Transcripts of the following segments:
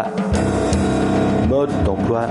d'emploi. Mode d'emploi.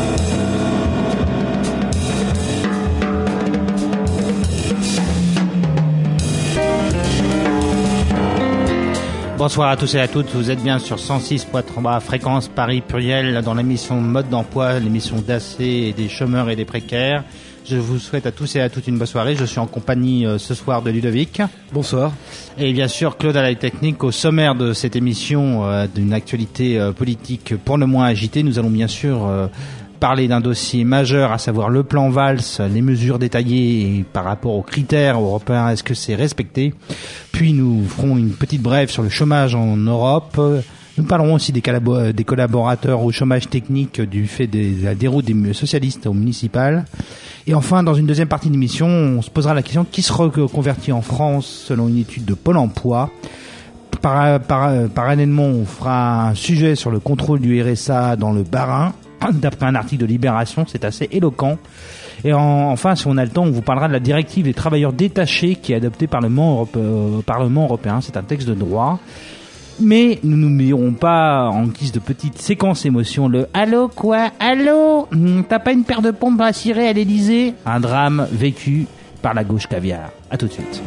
Bonsoir à tous et à toutes, vous êtes bien sur 106.3 fréquence Paris Pluriel dans l'émission Mode d'emploi, l'émission d'AC et des chômeurs et des précaires. Je vous souhaite à tous et à toutes une bonne soirée. Je suis en compagnie ce soir de Ludovic. Bonsoir. Et bien sûr Claude à la technique. Au sommaire de cette émission d'une actualité politique pour le moins agitée, nous allons bien sûr parler d'un dossier majeur, à savoir le plan Valls, les mesures détaillées par rapport aux critères européens, est-ce que c'est respecté? Puis nous ferons une petite brève sur le chômage en Europe. Nous parlerons aussi des collaborateurs au chômage technique du fait de la déroute des socialistes au municipal. Et enfin, dans une deuxième partie de l'émission, on se posera la question qui se reconvertit en France selon une étude de Pôle emploi. Parallèlement, on fera un sujet sur le contrôle du RSA dans le Bas-Rhin, d'après un article de Libération, c'est assez éloquent. Et enfin, si on a le temps, on vous parlera de la directive des travailleurs détachés qui est adoptée par le Parlement européen. C'est un texte de droit. Mais nous n'oublierons pas, en guise de petite séquence émotion, le « Allô quoi ? Allô ? T'as pas une paire de pompes à cirer à l'Elysée ?» Un drame vécu par la gauche caviar. À tout de suite.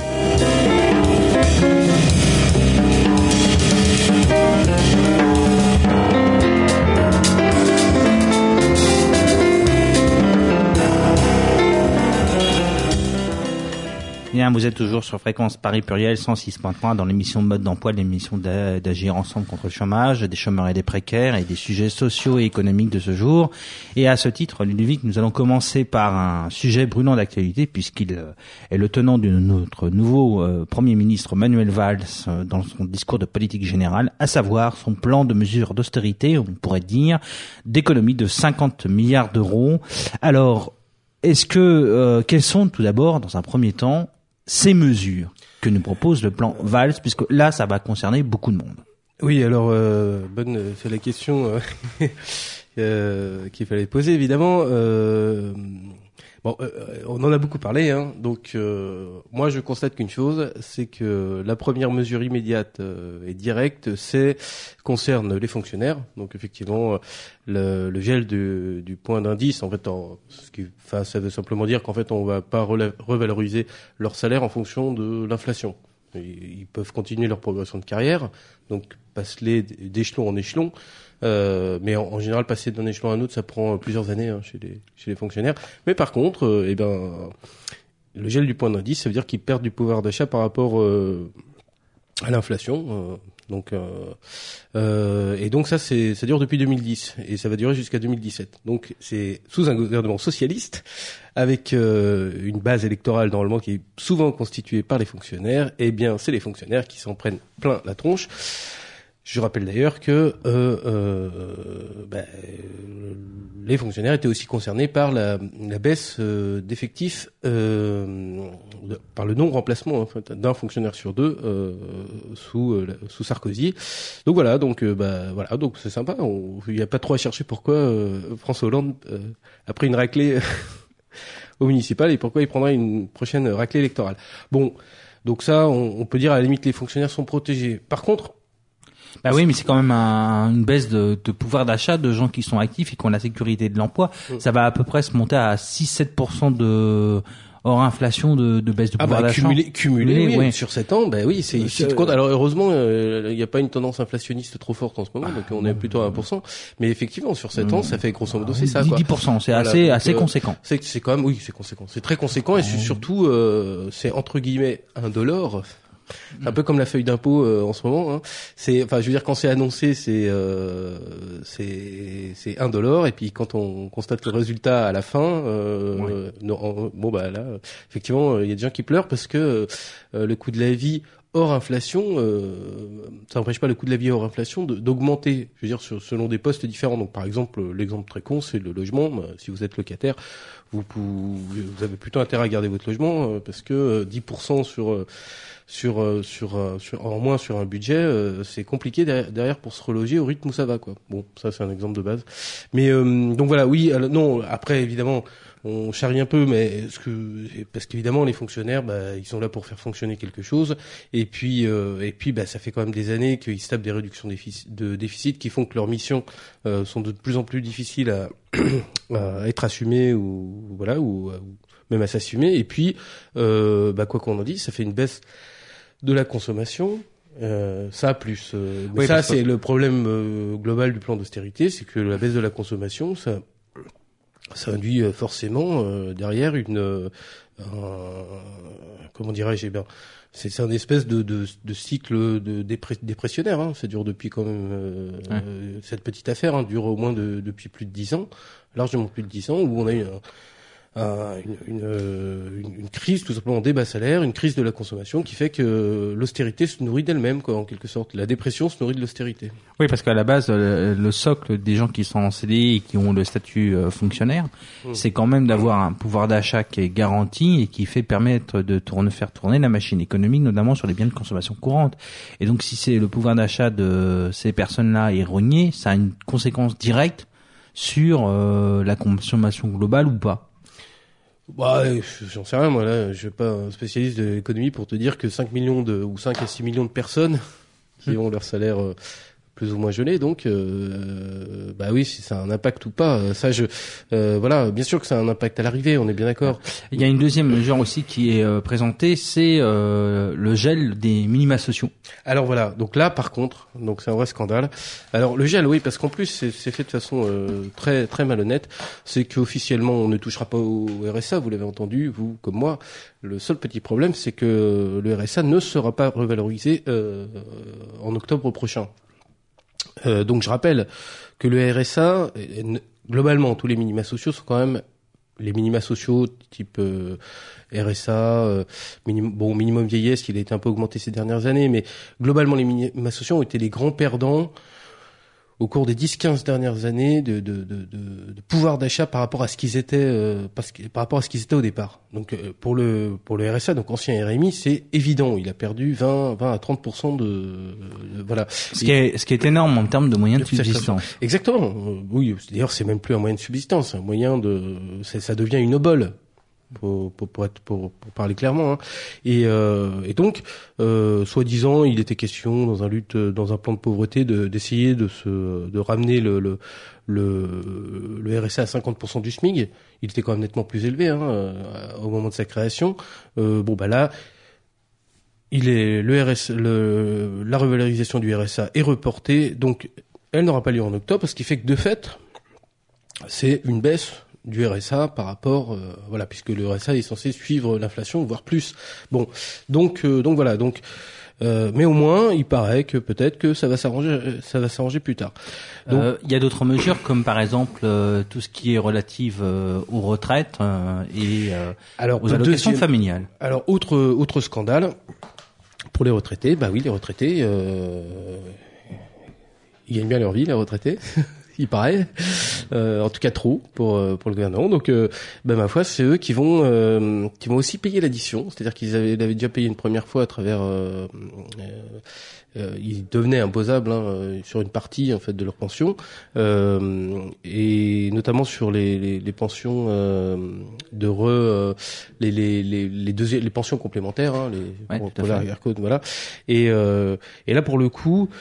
Bien, vous êtes toujours sur Fréquence Paris Pluriel 106.3 dans l'émission Mode d'emploi, l'émission d'agir ensemble contre le chômage, des chômeurs et des précaires et des sujets sociaux et économiques de ce jour. Et à ce titre, Ludovic, nous allons commencer par un sujet brûlant d'actualité puisqu'il est le tenant de notre nouveau Premier ministre Manuel Valls dans son discours de politique générale, à savoir son plan de mesures d'austérité, on pourrait dire, d'économie de 50 milliards d'euros. Alors, est-ce que, quelles sont tout d'abord, dans un premier temps, ces mesures que nous propose le plan Valls, puisque là, ça va concerner beaucoup de monde. Oui, alors, c'est la question qu'il fallait poser, évidemment. On en a beaucoup parlé, hein, donc moi je constate qu'une chose, c'est que la première mesure immédiate et directe, concerne les fonctionnaires. Donc effectivement, le gel du point d'indice, en fait, ça veut simplement dire qu'en fait on va pas revaloriser leur salaire en fonction de l'inflation. Ils peuvent continuer leur progression de carrière, donc passer d'échelon en échelon. Mais en général, passer d'un échelon à un autre, ça prend plusieurs années chez les fonctionnaires. Mais par contre, le gel du point d'indice, ça veut dire qu'ils perdent du pouvoir d'achat par rapport à l'inflation. Et donc ça dure depuis 2010 et ça va durer jusqu'à 2017. Donc c'est sous un gouvernement socialiste avec une base électorale normalement qui est souvent constituée par les fonctionnaires. Eh bien, c'est les fonctionnaires qui s'en prennent plein la tronche. Je rappelle d'ailleurs que les fonctionnaires étaient aussi concernés par la baisse d'effectifs par le non-remplacement en fait, d'un fonctionnaire sur deux sous Sarkozy. Donc voilà, donc c'est sympa. Il n'y a pas trop à chercher pourquoi François Hollande a pris une raclée au municipal et pourquoi il prendra une prochaine raclée électorale. Bon, donc ça, on peut dire à la limite les fonctionnaires sont protégés. Par contre, bah oui, mais c'est quand même une baisse de pouvoir d'achat de gens qui sont actifs et qui ont la sécurité de l'emploi. Ça va à peu près se monter à 6-7% de hors inflation de baisse de pouvoir d'achat. Cumulé, oui, ouais. Sur 7 ans, oui, c'est compte. Alors heureusement, il n'y a pas une tendance inflationniste trop forte en ce moment, donc on est plutôt à 1%. Mais effectivement, sur 7 ans, ça fait grosso modo c'est ça. 10%, c'est assez conséquent. C'est quand même, oui, c'est conséquent. C'est très conséquent et surtout, c'est entre guillemets indolore. Un peu comme la feuille d'impôt en ce moment. Hein. Quand c'est annoncé, c'est indolore, et puis quand on constate le résultat à la fin, là, effectivement, il y a des gens qui pleurent parce que le coût de la vie hors inflation, ça n'empêche pas le coût de la vie hors inflation d'augmenter. Je veux dire, selon des postes différents. Donc, par exemple, l'exemple très con, c'est le logement. Si vous êtes locataire, vous avez plutôt intérêt à garder votre logement parce que 10% en moins sur un budget, c'est compliqué derrière pour se reloger au rythme où ça va, quoi. Bon, ça c'est un exemple de base. Mais donc voilà, oui, non. Après, évidemment, on charrie un peu, mais parce qu'évidemment les fonctionnaires, ils sont là pour faire fonctionner quelque chose, et puis ça fait quand même des années qu'ils se tapent des réductions de déficit qui font que leurs missions sont de plus en plus difficiles à être assumées ou même à s'assumer. Et puis quoi qu'on en dise, ça fait une baisse de la consommation. Ça plus, mais oui, ça c'est le problème global du plan d'austérité, c'est que la baisse de la consommation, ça induit forcément derrière comment dirais-je, c'est un espèce de cycle dépressionnaire. Hein. Ça dure depuis quand même cette petite affaire dure au moins depuis plus de 10 ans, largement plus de 10 ans, où on a eu une crise tout simplement des bas salaires, une crise de la consommation qui fait que l'austérité se nourrit d'elle-même, quoi, en quelque sorte. La dépression se nourrit de l'austérité. Oui, parce qu'à la base, le socle des gens qui sont en CDI et qui ont le statut fonctionnaire, c'est quand même d'avoir un pouvoir d'achat qui est garanti et qui permettre de faire tourner la machine économique, notamment sur les biens de consommation courante. Et donc, si c'est le pouvoir d'achat de ces personnes-là est rogné, ça a une conséquence directe sur la consommation globale ou pas. J'en sais rien, moi, là, je suis pas un spécialiste de l'économie pour te dire que 5 à 6 millions de personnes qui ont leur salaire plus ou moins gelé, donc oui, si ça a un impact ou pas, ça bien sûr que ça a un impact à l'arrivée, on est bien d'accord. Il y a une deuxième mesure aussi qui est présentée, c'est le gel des minima sociaux. Alors voilà, donc là par contre, donc c'est un vrai scandale. Alors le gel, oui, parce qu'en plus c'est fait de façon très très malhonnête, c'est qu'officiellement on ne touchera pas au RSA, vous l'avez entendu, vous comme moi. Le seul petit problème, c'est que le RSA ne sera pas revalorisé en octobre prochain. Donc je rappelle que le RSA, globalement, tous les minima sociaux sont quand même les minima sociaux type RSA, minimum vieillesse, il a été un peu augmenté ces dernières années, mais globalement les minima sociaux ont été les grands perdants au cours des 10-15 dernières années de pouvoir d'achat par rapport à ce qu'ils étaient par rapport à ce qu'ils étaient au départ. Donc pour le RSA, donc ancien RMI, c'est évident, il a perdu 20 à 30% voilà. Ce qui est énorme en termes de moyens de subsistance. Exactement. Oui, d'ailleurs c'est même plus un moyen de subsistance, un moyen ça devient une obole. Pour parler clairement, hein. Et donc soi-disant il était question dans un plan de pauvreté d'essayer de ramener le RSA à 50% du SMIC. Il était quand même nettement plus élevé au moment de sa création. Là la revalorisation du RSA est reportée, donc elle n'aura pas lieu en octobre, ce qui fait que de fait c'est une baisse du RSA par rapport puisque le RSA est censé suivre l'inflation voire plus. Mais au moins il paraît que peut-être que ça va s'arranger plus tard. Donc il y a d'autres mesures comme par exemple tout ce qui est relative aux retraites et aux allocations familiales. Alors autre scandale pour les retraités, les retraités ils gagnent bien leur vie, les retraités. Il paraît, en tout cas trop pour le gouvernement. Donc, ma foi, c'est eux qui vont aussi payer l'addition. C'est-à-dire qu'ils avaient déjà payé une première fois à travers, ils devenaient imposables sur une partie en fait de leur pension, et notamment sur les pensions les pensions complémentaires, pour la code, voilà. Et là pour le coup.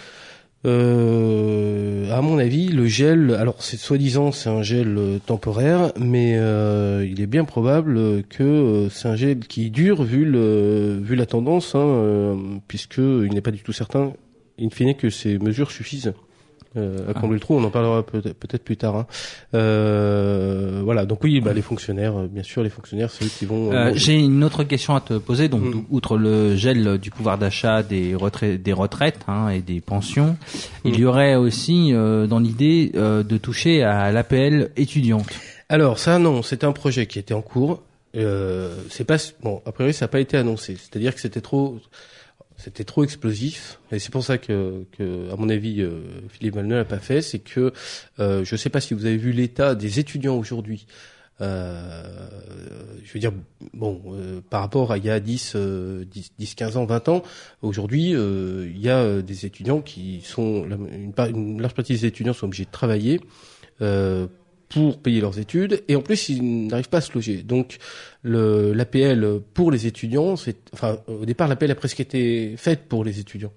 À mon avis, le gel, alors c'est soi-disant c'est un gel temporaire, mais il est bien probable que c'est un gel qui dure vu la tendance, puisque il n'est pas du tout certain, in fine, que ces mesures suffisent à combler le trou. On en parlera peut-être plus tard. Donc oui, les fonctionnaires, bien sûr, les fonctionnaires, c'est eux qui vont. J'ai une autre question à te poser. Donc, outre le gel du pouvoir d'achat des retraites et des pensions, il y aurait aussi dans l'idée de toucher à l'APL étudiante. Alors ça, non, c'était un projet qui était en cours. C'est pas a priori, ça n'a pas été annoncé. C'est-à-dire que c'était trop explosif, et c'est pour ça que à mon avis Philippe Val ne l'a pas fait. C'est que je sais pas si vous avez vu l'état des étudiants aujourd'hui Je veux dire, bon, par rapport à il y a 10, 15 ans, 20 ans, aujourd'hui, il y a des étudiants qui sont, une large partie des étudiants sont obligés de travailler pour payer leurs études, et en plus ils n'arrivent pas à se loger. Donc l'APL pour les étudiants, au départ l'APL a presque été faite pour les étudiants.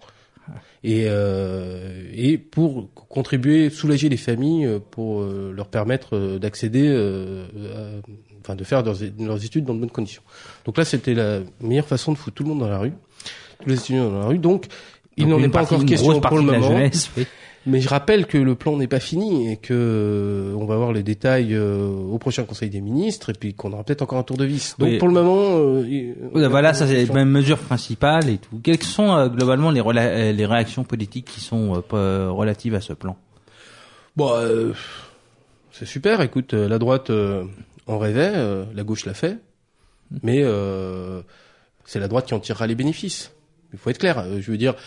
Et pour contribuer, soulager les familles, pour leur permettre d'accéder, de faire leurs études dans de bonnes conditions. Donc là, c'était la meilleure façon de foutre tout le monde dans la rue, tous les étudiants dans la rue. Donc il n'en est pas encore question pour le moment. Jeunesse, oui. Mais je rappelle que le plan n'est pas fini et que on va voir les détails au prochain Conseil des ministres et puis qu'on aura peut-être encore un tour de vis. Donc pour le moment, voilà, ça c'est les mêmes mesures principales et tout. Quelles sont globalement les réactions politiques qui sont relatives à ce plan? Bon, c'est super. Écoute, la droite en rêvait, la gauche l'a fait, mais c'est la droite qui en tirera les bénéfices. Il faut être clair. Je veux dire.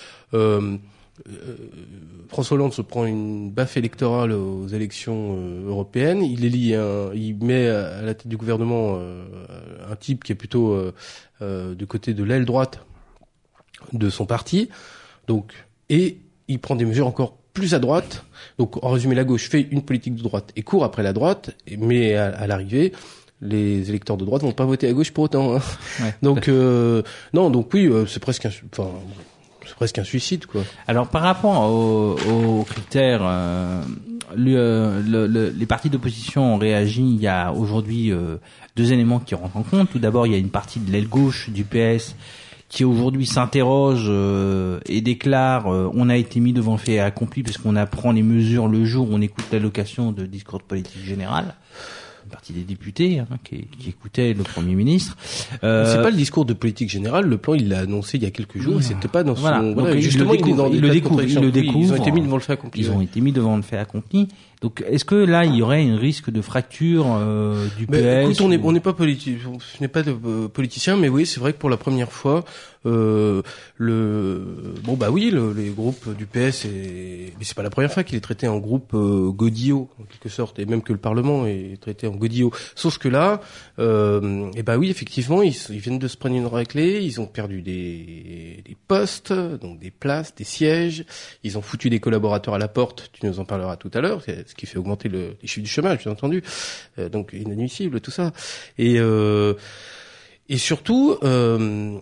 François Hollande se prend une baffe électorale aux élections européennes. Il il met à la tête du gouvernement un type qui est plutôt du côté de l'aile droite de son parti. Donc, et il prend des mesures encore plus à droite. Donc, en résumé, la gauche fait une politique de droite et court après la droite, mais à l'arrivée, les électeurs de droite vont pas voter à gauche pour autant. Hein. Ouais. Donc, non, donc oui, c'est presque un suicide, quoi. Alors, par rapport aux critères, les partis d'opposition ont réagi. Il y a aujourd'hui deux éléments qui rentrent en compte. Tout d'abord, il y a une partie de l'aile gauche du PS qui aujourd'hui s'interroge et déclare on a été mis devant le fait accompli parce qu'on apprend les mesures le jour où on écoute l'allocation de discours de politique générale. Une partie des députés qui écoutaient le Premier ministre. C'est pas le discours de politique générale. Le plan, il l'a annoncé il y a quelques jours. Et c'était pas dans son. Voilà, justement, il le découvre. Ils ont été mis devant le fait accompli. Ils ont été mis devant le fait accompli. Donc, est-ce que là, il y aurait un risque de fracture du PS? Écoute, on n'est pas politicien, mais oui, c'est vrai que pour la première fois, les groupes du PS, mais c'est pas la première fois qu'il est traité en groupe godillot en quelque sorte, et même que le Parlement est traité en godillot. Sauf que là, oui, effectivement, ils viennent de se prendre une raclée, ils ont perdu des postes, donc des places, des sièges, ils ont foutu des collaborateurs à la porte. Tu nous en parleras tout à l'heure. Ce qui fait augmenter les chiffres du chômage, bien entendu. Donc inadmissible tout ça. Et surtout, là,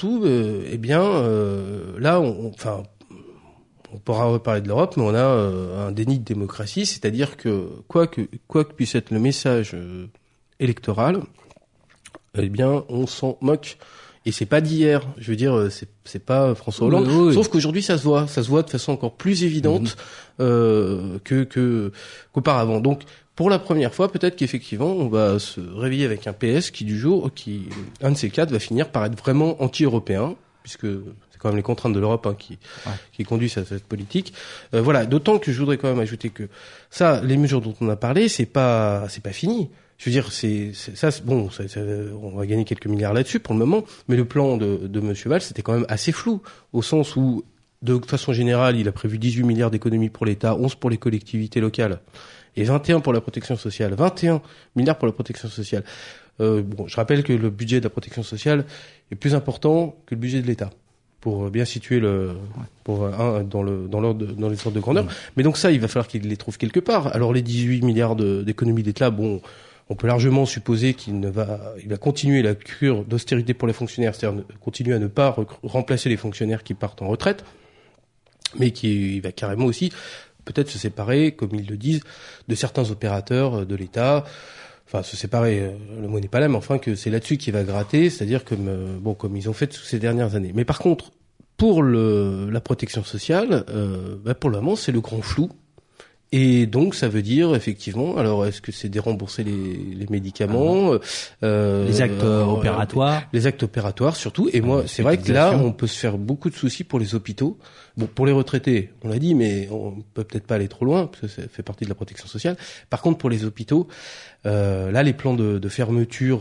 on pourra reparler de l'Europe, mais on a un déni de démocratie, c'est-à-dire que quoi que puisse être le message électoral, eh bien, on s'en moque. Et c'est pas d'hier. Je veux dire, c'est pas François Hollande. Oui. Sauf qu'aujourd'hui, ça se voit de façon encore plus évidente qu'auparavant. Donc, pour la première fois, peut-être qu'effectivement, on va se réveiller avec un PS qui, un de ces quatre, va finir par être vraiment anti-européen, puisque c'est quand même les contraintes de l'Europe qui conduisent à cette politique. Voilà. D'autant que je voudrais quand même ajouter que ça, les mesures dont on a parlé, c'est pas fini. Je veux dire, on va gagner quelques milliards là-dessus pour le moment, mais le plan de Monsieur Valls, c'était quand même assez flou, au sens où, de façon générale, il a prévu 18 milliards d'économies pour l'État, 11 pour les collectivités locales, et 21 pour la protection sociale. 21 milliards pour la protection sociale. Je rappelle que le budget de la protection sociale est plus important que le budget de l'État, pour bien situer dans les ordres de grandeur. Mais donc ça, il va falloir qu'il les trouve quelque part. Alors les 18 milliards d'économies d'État, on peut largement supposer il va continuer la cure d'austérité pour les fonctionnaires, c'est-à-dire continuer à ne pas remplacer les fonctionnaires qui partent en retraite, mais il va carrément aussi peut-être se séparer, comme ils le disent, de certains opérateurs de l'État. Enfin, se séparer, le mot n'est pas là, mais enfin que c'est là-dessus qu'il va gratter, c'est-à-dire comme ils ont fait ces dernières années. Mais par contre, pour la protection sociale, pour le moment, c'est le grand flou. Et donc, ça veut dire, effectivement, alors, est-ce que c'est dérembourser les médicaments, les actes opératoires? Les actes opératoires, surtout. Et moi, c'est vrai que là, on peut se faire beaucoup de soucis pour les hôpitaux. Bon, pour les retraités, on l'a dit, mais on peut peut-être pas aller trop loin, parce que ça fait partie de la protection sociale. Par contre, pour les hôpitaux, là, les plans de fermeture,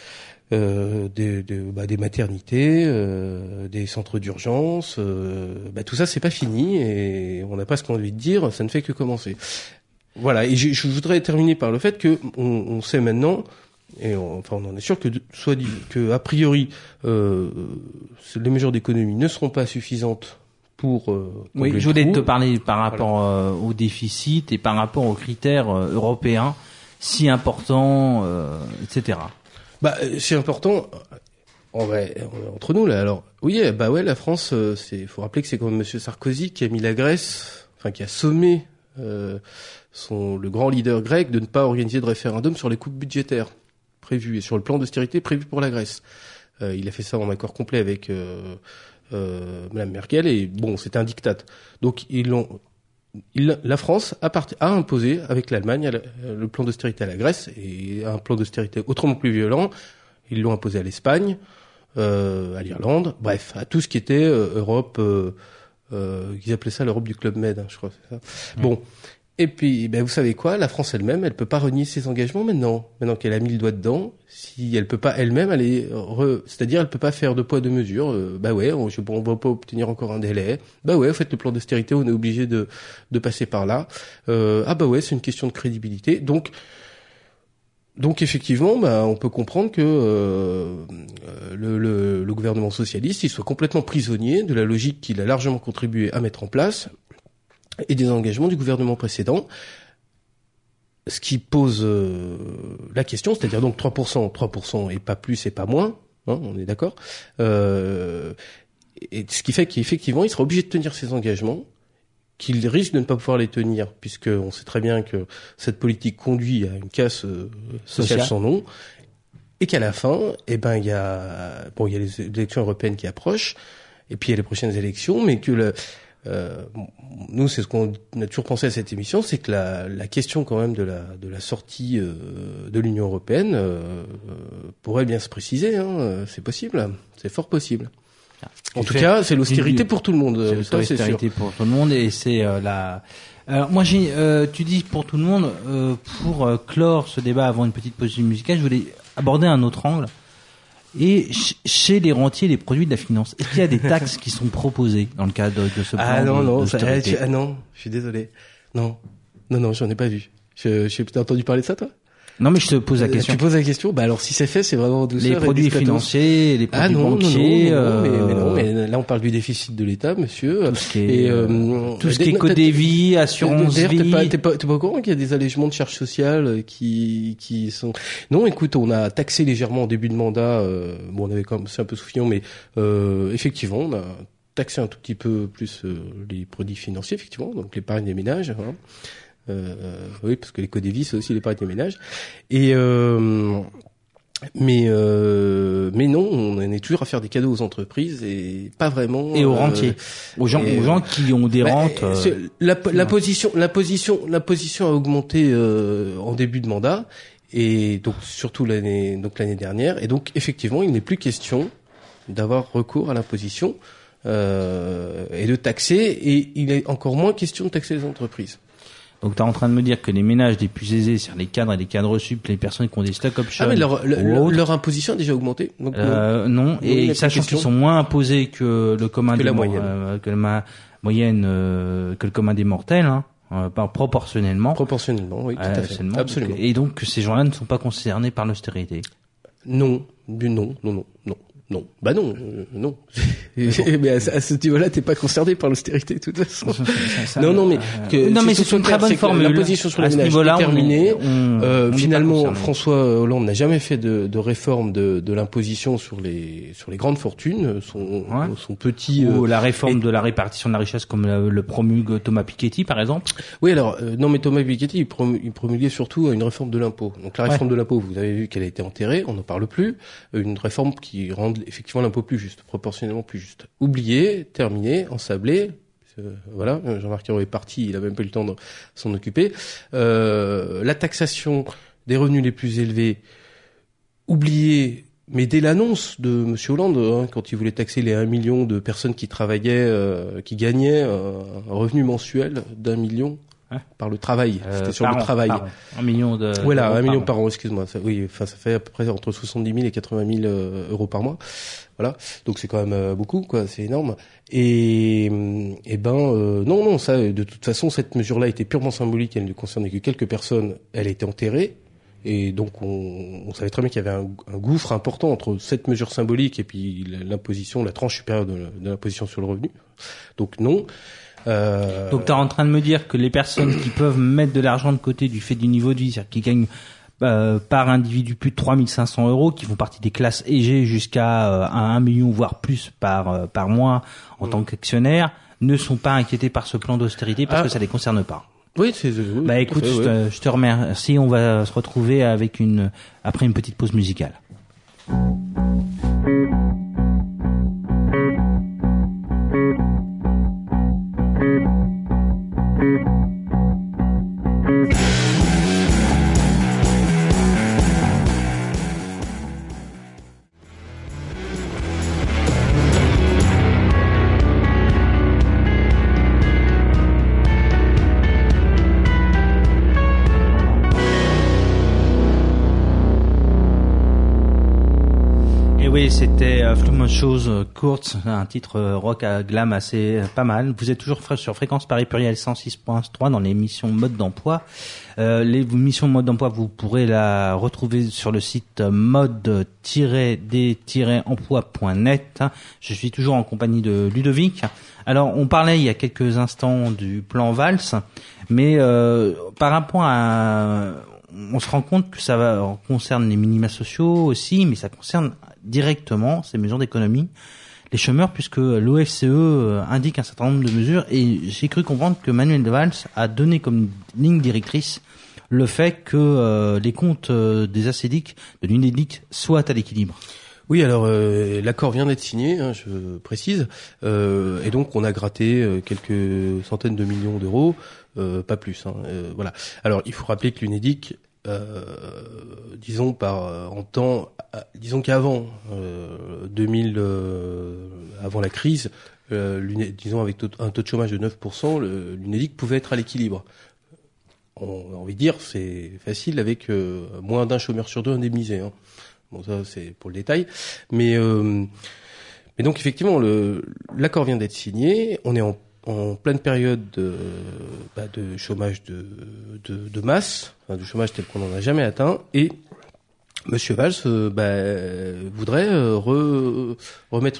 des maternités, des centres d'urgence, tout ça c'est pas fini et on n'a pas ce qu'on a envie de dire, ça ne fait que commencer. Voilà, et je voudrais terminer par le fait que on sait maintenant, et on en est sûr que a priori les mesures d'économie ne seront pas suffisantes pour oui, je voulais te parler par rapport au déficit et par rapport aux critères européens si importants, etc. C'est important. Entre nous là. Alors oui, la France, faut rappeler que c'est quand même Monsieur Sarkozy qui a mis la Grèce, qui a sommé le grand leader grec de ne pas organiser de référendum sur les coupes budgétaires prévues et sur le plan d'austérité prévu pour la Grèce. Il a fait ça en accord complet avec Madame Merkel et c'était un diktat. Donc la France a imposé avec l'Allemagne le plan d'austérité à la Grèce et un plan d'austérité autrement plus violent. Ils l'ont imposé à l'Espagne, à l'Irlande, bref, à tout ce qui était Europe. Ils appelaient ça l'Europe du Club Med, je crois, c'est ça. Bon. Et puis, vous savez quoi, la France elle-même, elle peut pas renier ses engagements maintenant qu'elle a mis le doigt dedans. Si elle peut pas elle-même aller, c'est-à-dire elle peut pas faire de poids deux mesures. On va pas obtenir encore un délai. Faites le plan d'austérité, on est obligé de passer par là. C'est une question de crédibilité. Donc effectivement, on peut comprendre que le gouvernement socialiste, il soit complètement prisonnier de la logique qu'il a largement contribué à mettre en place et des engagements du gouvernement précédent. Ce qui pose la question, c'est-à-dire donc 3% et pas plus et pas moins, on est d'accord. Et ce qui fait qu'effectivement, il sera obligé de tenir ses engagements, qu'il risque de ne pas pouvoir les tenir, puisque on sait très bien que cette politique conduit à une casse sociale sans nom, et qu'à la fin, il y a les élections européennes qui approchent, et puis il y a les prochaines élections, mais que nous, c'est ce qu'on a toujours pensé à cette émission, c'est que la question quand même de la sortie de l'Union européenne pourrait bien se préciser. C'est possible, c'est fort possible. En tout cas, c'est l'austérité pour tout le monde. C'est l'austérité pour tout le monde et c'est Alors moi, tu dis pour tout le monde. Pour clore ce débat avant une petite pause musicale, je voulais aborder un autre angle. Et chez les rentiers, les produits de la finance, est-ce qu'il y a des taxes qui sont proposées dans le cadre de ce plan non, je suis désolé. Non, j'en ai pas vu. T'as entendu parler de ça, toi? Non, mais je te pose la question. Tu poses la question? Alors, si c'est fait, c'est vraiment douceur. Les produits financiers, les produits banquiers. Mais là, on parle du déficit de l'État, monsieur. Tout ce qui est code des vies, assurance vie. T'es pas au courant qu'il y a des allègements de charges sociales qui sont... Non, écoute, on a taxé légèrement en début de mandat, on avait quand même, c'est un peu souffillant, mais, effectivement, on a taxé un tout petit peu plus, les produits financiers, effectivement, donc l'épargne des ménages, oui, parce que l'éco-dévis, c'est aussi l'épargne des ménages. Et mais non, on en est toujours à faire des cadeaux aux entreprises et pas vraiment. Et aux rentiers, aux gens qui ont des rentes. La position a augmenté en début de mandat et donc surtout l'année dernière. Et donc effectivement, il n'est plus question d'avoir recours à l'imposition et de taxer. Et il est encore moins question de taxer les entreprises. Donc tu es en train de me dire que les ménages les plus aisés, c'est-à-dire les cadres et les cadres sup, les personnes qui ont des stock options, mais leur imposition a déjà augmenté. Donc non, et sachant qu'ils sont moins imposés que le commun des mortels, que le commun des mortels, proportionnellement. Proportionnellement, oui, tout à fait. Absolument. Et donc ces gens-là ne sont pas concernés par l'austérité. Non. Mais à ce niveau-là, t'es pas concerné par l'austérité de toute façon. Mais c'est une très bonne formule. L'imposition sur les ménages est terminée. Finalement, François Hollande n'a jamais fait de réforme de l'imposition sur les grandes fortunes. Son petit ou la réforme de la répartition de la richesse comme le promulgue Thomas Piketty, par exemple. Oui, alors mais Thomas Piketty, il promulguait surtout une réforme de l'impôt. Donc la réforme de l'impôt, vous avez vu qu'elle a été enterrée, on n'en parle plus. Une réforme qui rend effectivement l'impôt plus juste, proportionnellement plus juste. Oublié, terminé, ensablé. Voilà, Jean-Marc Ayrault est parti, il a même pas eu le temps de s'en occuper. La taxation des revenus les plus élevés, oublié, mais dès l'annonce de Monsieur Hollande, quand il voulait taxer les 1 million de personnes qui travaillaient, qui gagnaient un revenu mensuel d'1 million, par le travail. C'était sur le an, travail. 1 million de. Voilà, 1 million par par an, excuse-moi. Ça, oui, enfin, ça fait à peu près entre 70 000 et 80 000 euros par mois. Voilà. Donc c'est quand même beaucoup, quoi. C'est énorme. Non, ça, de toute façon, cette mesure-là était purement symbolique. Elle ne concernait que quelques personnes. Elle a été enterrée. Et donc, on savait très bien qu'il y avait un gouffre important entre cette mesure symbolique et puis l'imposition, la tranche supérieure de l'imposition sur le revenu. Donc, non. Donc t'es en train de me dire que les personnes qui peuvent mettre de l'argent de côté du fait du niveau de vie, c'est-à-dire qui gagnent par individu plus de 3 500 euros, qui font partie des classes égées jusqu'à 1 million voire plus par mois en tant qu'actionnaire, ne sont pas inquiétés par ce plan d'austérité parce que ça les concerne pas. Oui, c'est. Bah écoute, je te remercie. On va se retrouver après une petite pause musicale. Oui, c'était Flume Chose Courts, un titre rock à glam assez pas mal. Vous êtes toujours sur Fréquence Paris Pluriel 106.3 dans l'émission Mode d'emploi. L'émission Mode d'emploi, vous pourrez la retrouver sur le site mode-d-emploi.net. Je suis toujours en compagnie de Ludovic. Alors, on parlait il y a quelques instants du plan Valls, mais par rapport à... On se rend compte que ça concerne les minima sociaux aussi, mais ça concerne directement ces mesures d'économie les chômeurs, puisque l'OFCE indique un certain nombre de mesures, et j'ai cru comprendre que Manuel Valls a donné comme ligne directrice le fait que les comptes des ACDIC, de l'UNEDIC, soient à l'équilibre. Oui, alors l'accord vient d'être signé, je précise, et donc on a gratté quelques centaines de millions d'euros, pas plus. Voilà. Alors il faut rappeler que l'UNEDIC, disons qu'avant 2000, avant la crise, disons avec un taux de chômage de 9%, l'UNEDIC pouvait être à l'équilibre. On a envie de dire, c'est facile avec moins d'un chômeur sur deux indemnisé. Bon, ça c'est pour le détail, mais donc effectivement l'accord vient d'être signé. On est en pleine période de chômage de masse, de chômage tel qu'on n'en a jamais atteint, et Monsieur Valls voudrait remettre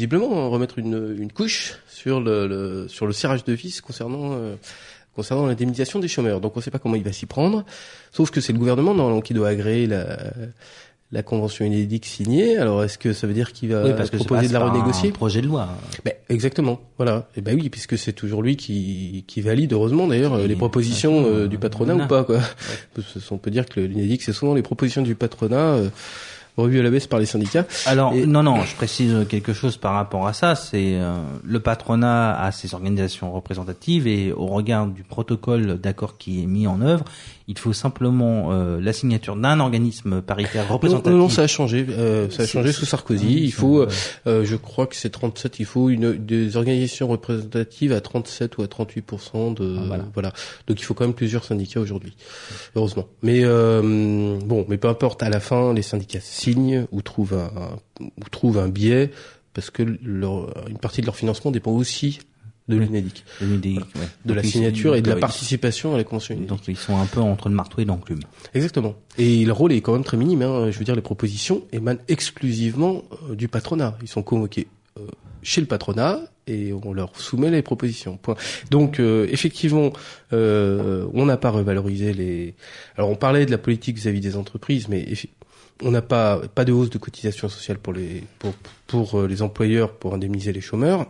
une couche sur le serrage de vis concernant l'indemnisation des chômeurs. Donc on ne sait pas comment il va s'y prendre, sauf que c'est le gouvernement normalement qui doit agréer la convention UNEDIC signée. Alors est-ce que ça veut dire qu'il va proposer de la renégocier? Un projet de loi. Exactement. Voilà. Et oui, puisque c'est toujours lui qui valide, heureusement d'ailleurs, les propositions du patronat ou pas, quoi. Ouais. On peut dire que l'UNEDIC, c'est souvent les propositions du patronat revues à la baisse par les syndicats. Alors non, je précise quelque chose par rapport à ça. C'est le patronat a ses organisations représentatives, et au regard du protocole d'accord qui est mis en œuvre, il faut simplement la signature d'un organisme paritaire représentatif. Non, ça a changé. Ça a changé sous Sarkozy. Il faut, je crois que c'est 37. Il faut des organisations représentatives à 37 ou à 38% de. Voilà. Donc il faut quand même plusieurs syndicats aujourd'hui, heureusement. Mais mais peu importe. À la fin, les syndicats signent ou trouvent un biais, parce que une partie de leur financement dépend aussi de l'UNEDIC. De la signature et de la participation à la convention UNEDIC. Donc ils sont un peu entre le marteau et l'enclume. Exactement. Et leur rôle est quand même très minime. Je veux dire, les propositions émanent exclusivement du patronat. Ils sont convoqués chez le patronat et on leur soumet les propositions. Point. Donc effectivement, on n'a pas revalorisé Alors on parlait de la politique vis-à-vis des entreprises, mais on n'a pas de hausse de cotisation sociale pour les employeurs pour indemniser les chômeurs.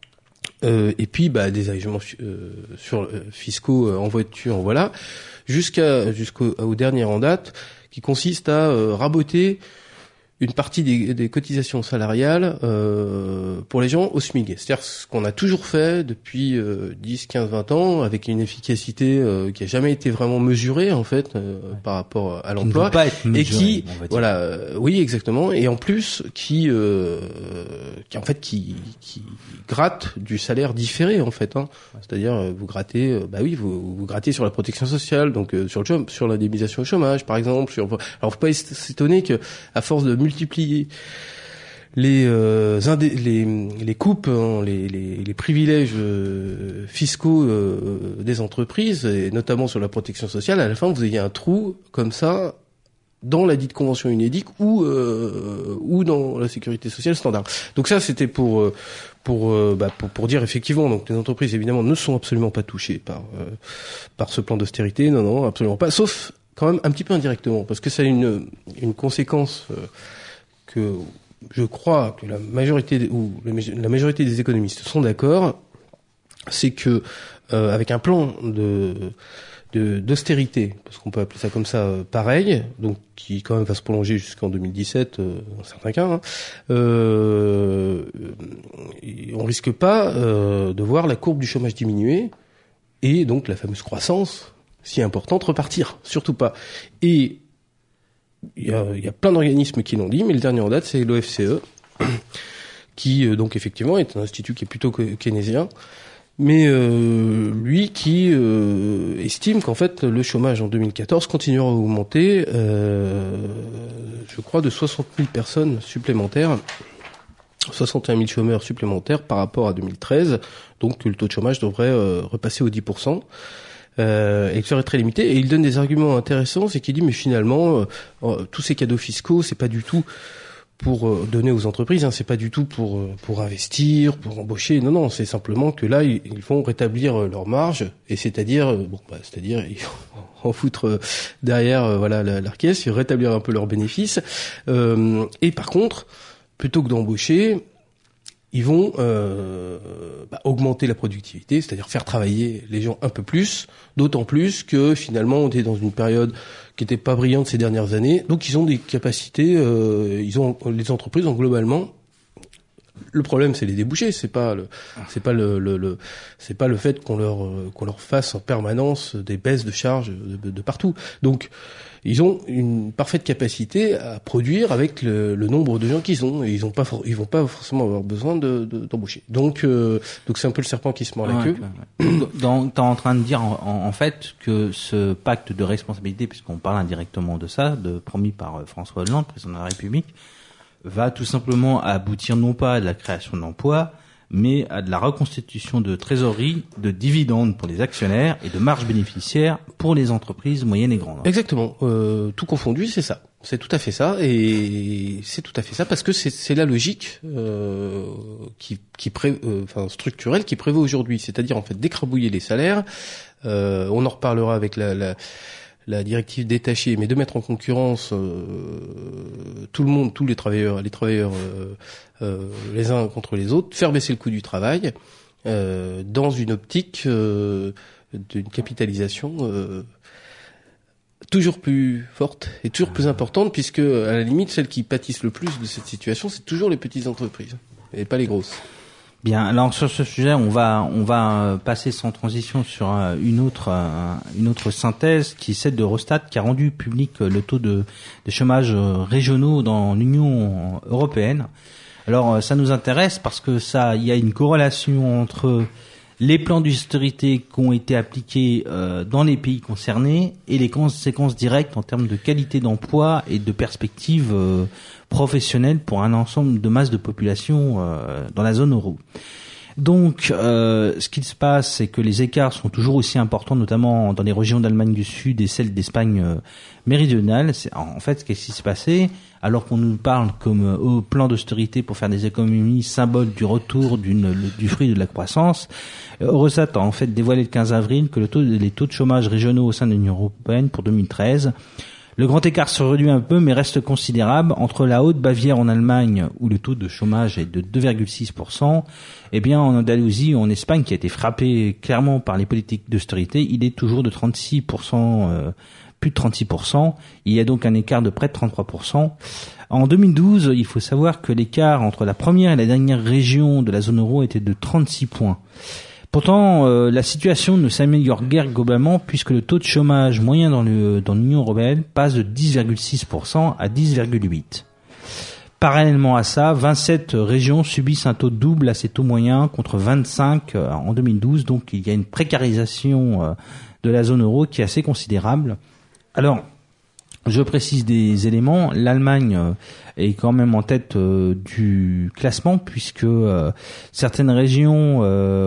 Et puis des allégements fiscaux en voiture, voilà, jusqu'au dernier en date, qui consiste à raboter une partie des cotisations salariales pour les gens au SMIC. C'est-à-dire ce qu'on a toujours fait depuis 10, 15, 20 ans avec une efficacité qui a jamais été vraiment mesurée en fait par rapport à l'emploi pas être mesurée, et qui on va dire. voilà oui exactement et en plus qui gratte du salaire différé en fait hein. C'est-à-dire vous grattez vous grattez sur la protection sociale donc sur l'indemnisation au chômage par exemple alors faut pas s'étonner que à force de multiplier les coupes, hein, les privilèges fiscaux des entreprises, et notamment sur la protection sociale, à la fin vous ayez un trou comme ça dans la dite convention UNEDIC ou dans la sécurité sociale standard. Donc ça c'était pour dire effectivement donc les entreprises évidemment ne sont absolument pas touchées par ce plan d'austérité, non absolument pas, sauf quand même un petit peu indirectement parce que ça a une conséquence que je crois que la majorité des économistes sont d'accord, c'est que avec un plan d'austérité, parce qu'on peut appeler ça comme ça, pareil, donc qui quand même va se prolonger jusqu'en 2017 dans certains cas, hein, on risque pas de voir la courbe du chômage diminuer et donc la fameuse croissance si importante repartir, surtout pas. Et il y a plein d'organismes qui l'ont dit, mais le dernier en date, c'est l'OFCE, qui donc effectivement est un institut qui est plutôt keynésien, mais lui qui estime qu'en fait le chômage en 2014 continuera à augmenter, je crois, de 60 000 personnes supplémentaires, 61 000 chômeurs supplémentaires par rapport à 2013, donc le taux de chômage devrait repasser aux 10%. Et que serait très limité. Et il donne des arguments intéressants, c'est qu'il dit mais finalement tous ces cadeaux fiscaux, c'est pas du tout pour donner aux entreprises, hein, c'est pas du tout pour investir, pour embaucher. Non, c'est simplement que là ils vont rétablir leur marge et c'est-à-dire ils vont en foutre derrière la caisse, ils vont rétablir un peu leurs bénéfices. Et par contre, plutôt que d'embaucher, ils vont augmenter la productivité, c'est-à-dire faire travailler les gens un peu plus, d'autant plus que finalement on était dans une période qui n'était pas brillante ces dernières années, donc ils ont des capacités, les entreprises ont globalement. Le problème c'est les débouchés, c'est pas le fait qu'on leur fasse en permanence des baisses de charges de partout. Donc ils ont une parfaite capacité à produire avec le nombre de gens qu'ils ont et ils vont pas forcément avoir besoin d'embaucher. Donc c'est un peu le serpent qui se mord la queue. Donc t'es en train de dire en fait que ce pacte de responsabilité, puisqu'on parle indirectement de ça, promis par François Hollande, président de la République, va tout simplement aboutir non pas à de la création d'emplois, mais à de la reconstitution de trésorerie, de dividendes pour les actionnaires et de marges bénéficiaires pour les entreprises moyennes et grandes. Exactement. Tout confondu, c'est ça. C'est tout à fait ça. Et c'est tout à fait ça parce que c'est la logique structurelle qui prévaut aujourd'hui. C'est-à-dire en fait d'écrabouiller les salaires. On en reparlera avec la directive détachée, mais de mettre en concurrence tout le monde, tous les travailleurs les uns contre les autres, faire baisser le coût du travail dans une optique d'une capitalisation toujours plus forte et toujours plus importante, puisque à la limite celles qui pâtissent le plus de cette situation, c'est toujours les petites entreprises et pas les grosses. Bien, alors sur ce sujet, on va passer sans transition sur une autre synthèse qui est celle d'Eurostat, qui a rendu public le taux de chômage régionaux dans l'Union européenne. Alors ça nous intéresse parce que il y a une corrélation entre les plans d'austérité qui ont été appliqués dans les pays concernés et les conséquences directes en termes de qualité d'emploi et de perspectives professionnelles pour un ensemble de masse de population dans la zone euro. Donc, ce qui se passe, c'est que les écarts sont toujours aussi importants, notamment dans les régions d'Allemagne du Sud et celles d'Espagne méridionale. En fait, qu'est-ce qui s'est passé? Alors qu'on nous parle comme au plan d'austérité pour faire des économies, symbole du retour du fruit de la croissance, Eurostat a en fait dévoilé le 15 avril que les taux de chômage régionaux au sein de l'Union européenne pour 2013, le grand écart se réduit un peu mais reste considérable entre la Haute-Bavière en Allemagne où le taux de chômage est de 2,6%, et bien en Andalousie ou en Espagne qui a été frappé clairement par les politiques d'austérité, il est toujours de 36% plus de 36%. Il y a donc un écart de près de 33%. En 2012, il faut savoir que l'écart entre la première et la dernière région de la zone euro était de 36 points. Pourtant, la situation ne s'améliore guère globalement puisque le taux de chômage moyen dans l'Union européenne passe de 10,6% à 10,8%. Parallèlement à ça, 27 régions subissent un taux double à ces taux moyens contre 25 en 2012. Donc il y a une précarisation de la zone euro qui est assez considérable. Alors, je précise des éléments. L'Allemagne est quand même en tête du classement puisque certaines régions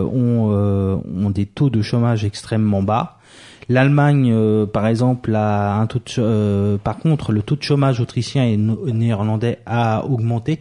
ont des taux de chômage extrêmement bas. L'Allemagne, par exemple, a un taux de par contre, le taux de chômage autrichien et néerlandais a augmenté.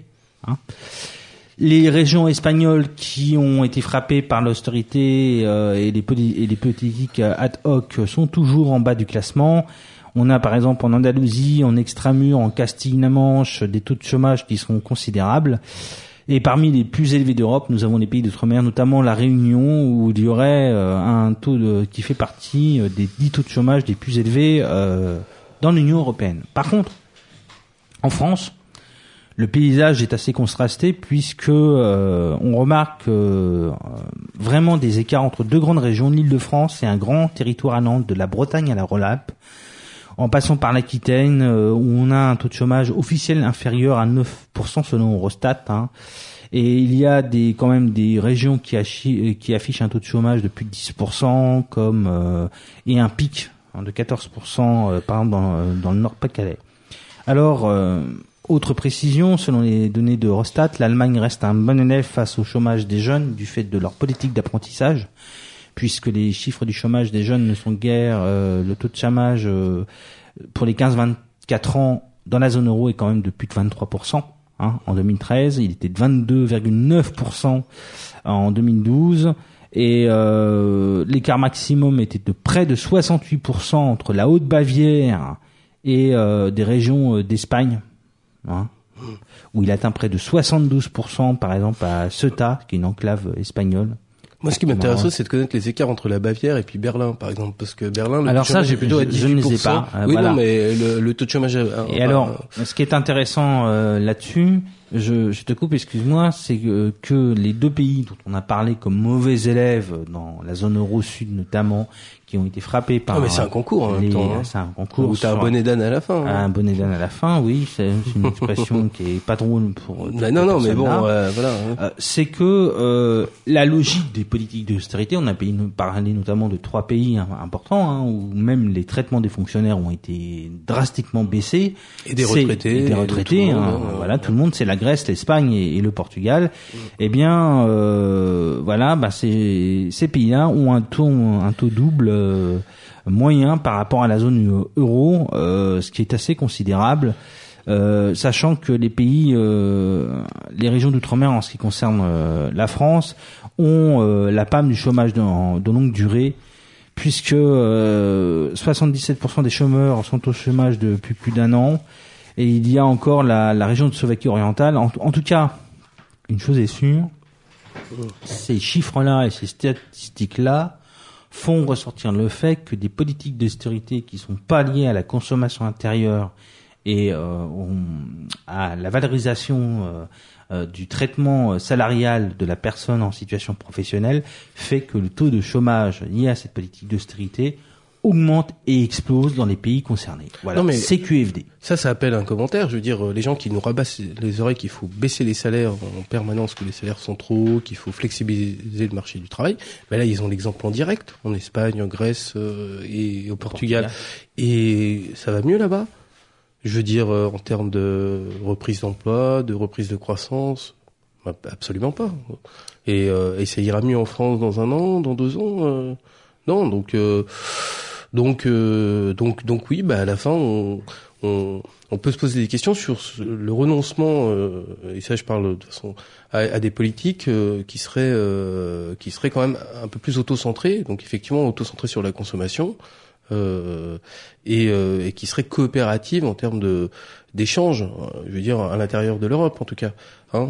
Les régions espagnoles qui ont été frappées par l'austérité et les politiques ad hoc sont toujours en bas du classement. On a par exemple en Andalousie, en Extramur, en Castille-La Manche, des taux de chômage qui sont considérables. Et parmi les plus élevés d'Europe, nous avons les pays d'outre-mer, notamment la Réunion, où il y aurait un taux qui fait partie des 10 taux de chômage les plus élevés dans l'Union européenne. Par contre, en France, le paysage est assez contrasté puisque on remarque vraiment des écarts entre deux grandes régions, l'Île-de-France et un grand territoire à Nantes, de la Bretagne à la Rhône-Alpes, en passant par l'Aquitaine, où on a un taux de chômage officiel inférieur à 9% selon Eurostat. Et il y a quand même des régions qui affichent un taux de chômage de plus de 10%, et un pic de 14%, par exemple dans le Nord-Pas-de-Calais. Alors, autre précision, selon les données de Eurostat, l'Allemagne reste un bon élève face au chômage des jeunes du fait de leur politique d'apprentissage, puisque les chiffres du chômage des jeunes ne sont guère, le taux de chômage pour les 15-24 ans dans la zone euro est quand même de plus de 23%. En 2013, il était de 22,9% en 2012, et l'écart maximum était de près de 68% entre la Haute-Bavière et des régions d'Espagne, où il atteint près de 72%, par exemple à Ceuta, qui est une enclave espagnole. Moi, ce qui m'intéresse, c'est de connaître les écarts entre la Bavière et puis Berlin, par exemple, parce que Berlin, le alors taux de chômage est plutôt à 18%. Je ne les ai pas. Oui, voilà. non, mais le taux de chômage. Et alors, ce qui est intéressant là-dessus, je te coupe, excuse-moi, c'est que les deux pays dont on a parlé comme mauvais élèves dans la zone euro sud notamment, qui ont été frappés par. Ah, mais c'est un concours en même temps. C'est un concours. Où t'as un bonnet d'âne à la fin. Un bonnet d'âne à la fin, oui, c'est une expression qui est pas drôle pour. Non, mais bon, voilà. C'est que la logique des politiques d'austérité, on a parlé notamment de 3 pays importants, où même les traitements des fonctionnaires ont été drastiquement baissés. Et des retraités. Voilà, tout le monde, c'est la Grèce, l'Espagne et le Portugal. Eh bien, ces pays-là ont un taux double moyen par rapport à la zone euro, ce qui est assez considérable, sachant que les pays, les régions d'outre-mer en ce qui concerne la France, ont la panne du chômage de longue durée, puisque 77% des chômeurs sont au chômage depuis plus d'un an, et il y a encore la région de Slovaquie orientale. En tout cas, une chose est sûre, ces chiffres-là et ces statistiques-là font ressortir le fait que des politiques d'austérité qui sont pas liées à la consommation intérieure et à la valorisation du traitement salarial de la personne en situation professionnelle fait que le taux de chômage lié à cette politique d'austérité augmente et explose dans les pays concernés. Voilà, c'est QFD. Ça appelle un commentaire. Je veux dire, les gens qui nous rabaissent les oreilles qu'il faut baisser les salaires en permanence, que les salaires sont trop hauts, qu'il faut flexibiliser le marché du travail. Ben là, ils ont l'exemple en direct, en Espagne, en Grèce et au Portugal. Et ça va mieux là-bas. Je veux dire, en termes de reprise d'emploi, de reprise de croissance, absolument pas. Et ça ira mieux en France dans 1 an, dans 2 ans. Non, donc oui, à la fin, on peut se poser des questions sur le renoncement, et ça je parle de façon à des politiques qui seraient quand même un peu plus auto-centrées, donc effectivement auto-centrées sur la consommation, et qui serait coopérative en termes d'échanges, je veux dire à l'intérieur de l'Europe en tout cas. Hein,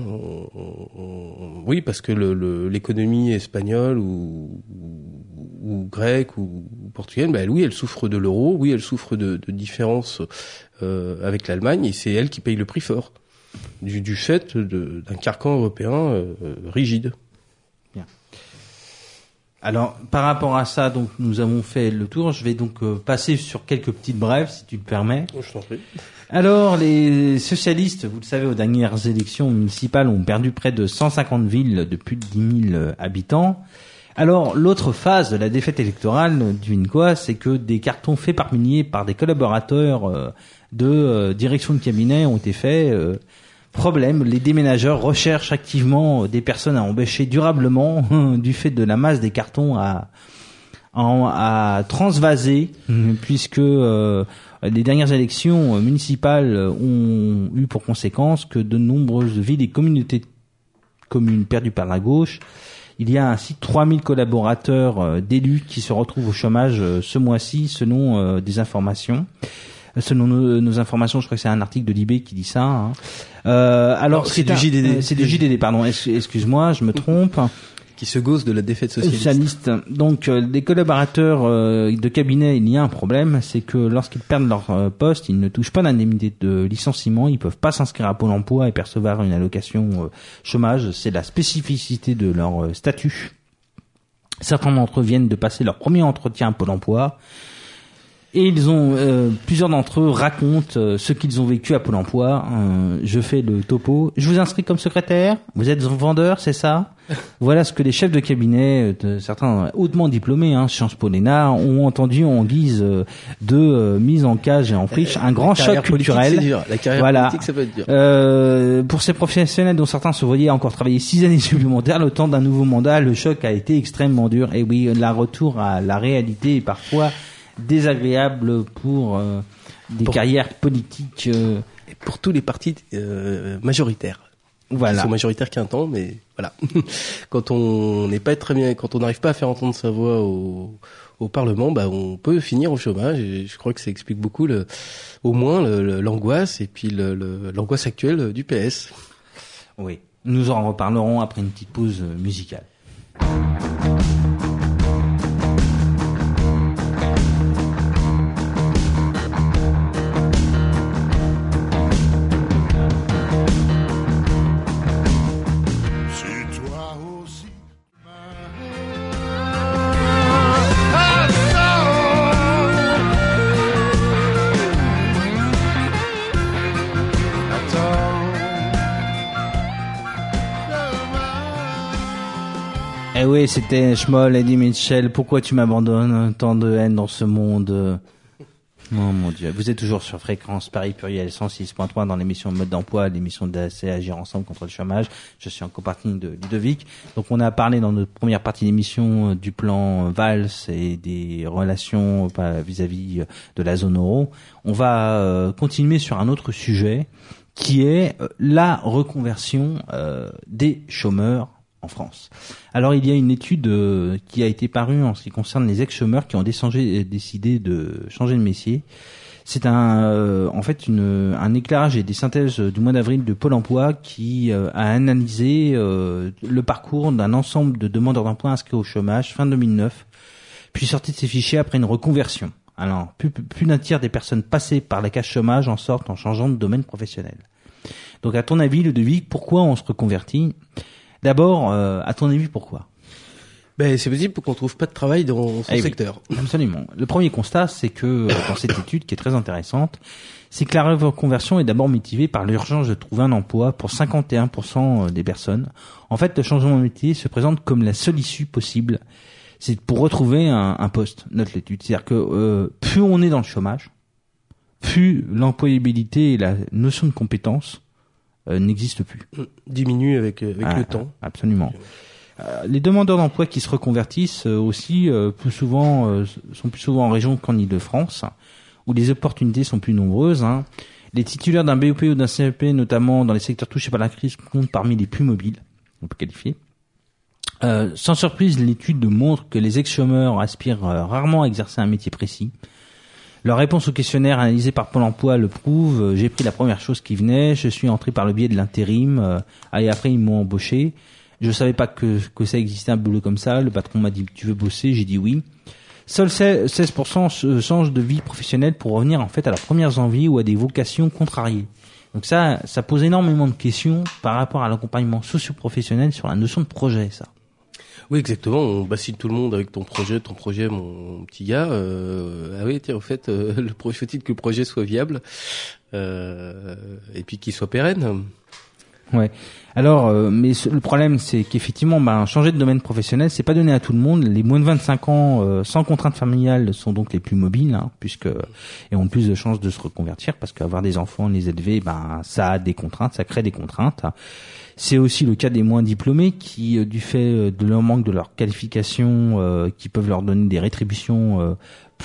oui, parce que l'économie espagnole ou grecque ou portugaise, ben oui, elle souffre de l'euro, oui, elle souffre de différences avec l'Allemagne, et c'est elle qui paye le prix fort du fait d'un carcan européen rigide. Bien. Alors, par rapport à ça, donc nous avons fait le tour. Je vais donc passer sur quelques petites brèves, si tu le permets. Je t'en prie. Alors, les socialistes, vous le savez, aux dernières élections municipales, ont perdu près de 150 villes de plus de 10 000 habitants. Alors, l'autre phase de la défaite électorale du Vinquois, c'est que des cartons faits par milliers par des collaborateurs de direction de cabinet ont été faits. Problème, les déménageurs recherchent activement des personnes à embaucher durablement du fait de la masse des cartons à transvaser, puisque les dernières élections municipales ont eu pour conséquence que de nombreuses villes et communes perdues par la gauche. Il y a ainsi 3000 collaborateurs d'élus qui se retrouvent au chômage ce mois-ci, selon des informations. Selon nos informations, je crois que c'est un article de Libé qui dit ça. Hein. Alors c'est du JDD. C'est du JDD, pardon. Excuse-moi, je me trompe. Qui se gausse de la défaite socialiste. Donc, les collaborateurs de cabinet, il y a un problème, c'est que lorsqu'ils perdent leur poste, ils ne touchent pas d'indemnité de licenciement, ils peuvent pas s'inscrire à Pôle emploi et percevoir une allocation chômage. C'est la spécificité de leur statut. Certains d'entre eux viennent de passer leur premier entretien à Pôle emploi. Et ils ont plusieurs d'entre eux racontent ce qu'ils ont vécu à Pôle emploi. Je fais le topo. Je vous inscris comme secrétaire. Vous êtes vendeur, c'est ça? Voilà ce que les chefs de cabinet, certains hautement diplômés, Sciences Po Léna, ont entendu en guise de mise en cage et en friche. Un grand choc culturel. C'est dur. La carrière politique, ça peut être dur. Pour ces professionnels dont certains se voyaient encore travailler 6 années supplémentaires, le temps d'un nouveau mandat, le choc a été extrêmement dur. Et oui, la retour à la réalité est parfois désagréable pour des carrières politiques et pour tous les partis majoritaires. Voilà. Ils sont majoritaires qu'un temps, mais voilà. Quand on n'est pas très bien, quand on n'arrive pas à faire entendre sa voix au Parlement, bah on peut finir au chômage. Et je crois que ça explique beaucoup au moins l'angoisse et puis l'angoisse actuelle du PS. Oui. Nous en reparlerons après une petite pause musicale. Eh oui, c'était Schmoll, Eddie Mitchell. Pourquoi tu m'abandonnes? Tant de haine dans ce monde. Oh mon Dieu. Vous êtes toujours sur Fréquence Paris Pluriel 106.3 dans l'émission Mode d'emploi, l'émission d'AC Agir ensemble contre le chômage. Je suis en copartine de Ludovic. Donc on a parlé dans notre première partie d'émission du plan Valls et des relations vis-à-vis de la zone euro. On va continuer sur un autre sujet qui est la reconversion des chômeurs en France. Alors il y a une étude qui a été parue en ce qui concerne les ex-chômeurs qui ont décidé de changer de métier. C'est en fait un éclairage et des synthèses du mois d'avril de Pôle emploi qui a analysé le parcours d'un ensemble de demandeurs d'emploi inscrits au chômage fin 2009, puis sortis de ces fichiers après une reconversion. Alors plus d'un tiers des personnes passées par la case chômage en sortent en changeant de domaine professionnel. Donc à ton avis, Ludovic, pourquoi on se reconvertit ? D'abord, à ton avis, pourquoi? Ben, c'est possible qu'on trouve pas de travail dans son secteur. Oui, absolument. Le premier constat, c'est que dans cette étude, qui est très intéressante, c'est que la reconversion est d'abord motivée par l'urgence de trouver un emploi pour 51% des personnes. En fait, le changement de métier se présente comme la seule issue possible. C'est pour retrouver un poste, note l'étude. C'est-à-dire que plus on est dans le chômage, plus l'employabilité et la notion de compétence n'existe plus. Diminue avec le temps. Absolument. Les demandeurs d'emploi qui se reconvertissent aussi sont plus souvent en région qu'en Île-de-France, où les opportunités sont plus nombreuses. Les titulaires d'un BEP ou d'un CEP, notamment dans les secteurs touchés par la crise, comptent parmi les plus mobiles, on peut qualifier. Sans surprise, l'étude montre que les ex-chômeurs aspirent rarement à exercer un métier précis. Leur réponse au questionnaire analysé par Pôle emploi le prouve. J'ai pris la première chose qui venait, je suis entré par le biais de l'intérim, et après ils m'ont embauché. Je savais pas que ça existait un boulot comme ça. Le patron m'a dit tu veux bosser, j'ai dit oui. Seuls 16% changent de vie professionnelle pour revenir en fait à leurs premières envies ou à des vocations contrariées. Donc ça pose énormément de questions par rapport à l'accompagnement socio-professionnel sur la notion de projet, ça. Oui, exactement. On bassine tout le monde avec ton projet, mon petit gars. Ah oui, tiens, en fait, faut-il que le projet soit viable et puis qu'il soit pérenne. Ouais. Alors, mais le problème, c'est qu'effectivement, changer de domaine professionnel, c'est pas donné à tout le monde. Les moins de 25 ans, sans contrainte familiale, sont donc les plus mobiles, et ont plus de chances de se reconvertir, parce qu'avoir des enfants, les élever, ça a des contraintes, ça crée des contraintes. C'est aussi le cas des moins diplômés qui, du fait de leur manque de leur qualification, qui peuvent leur donner des rétributions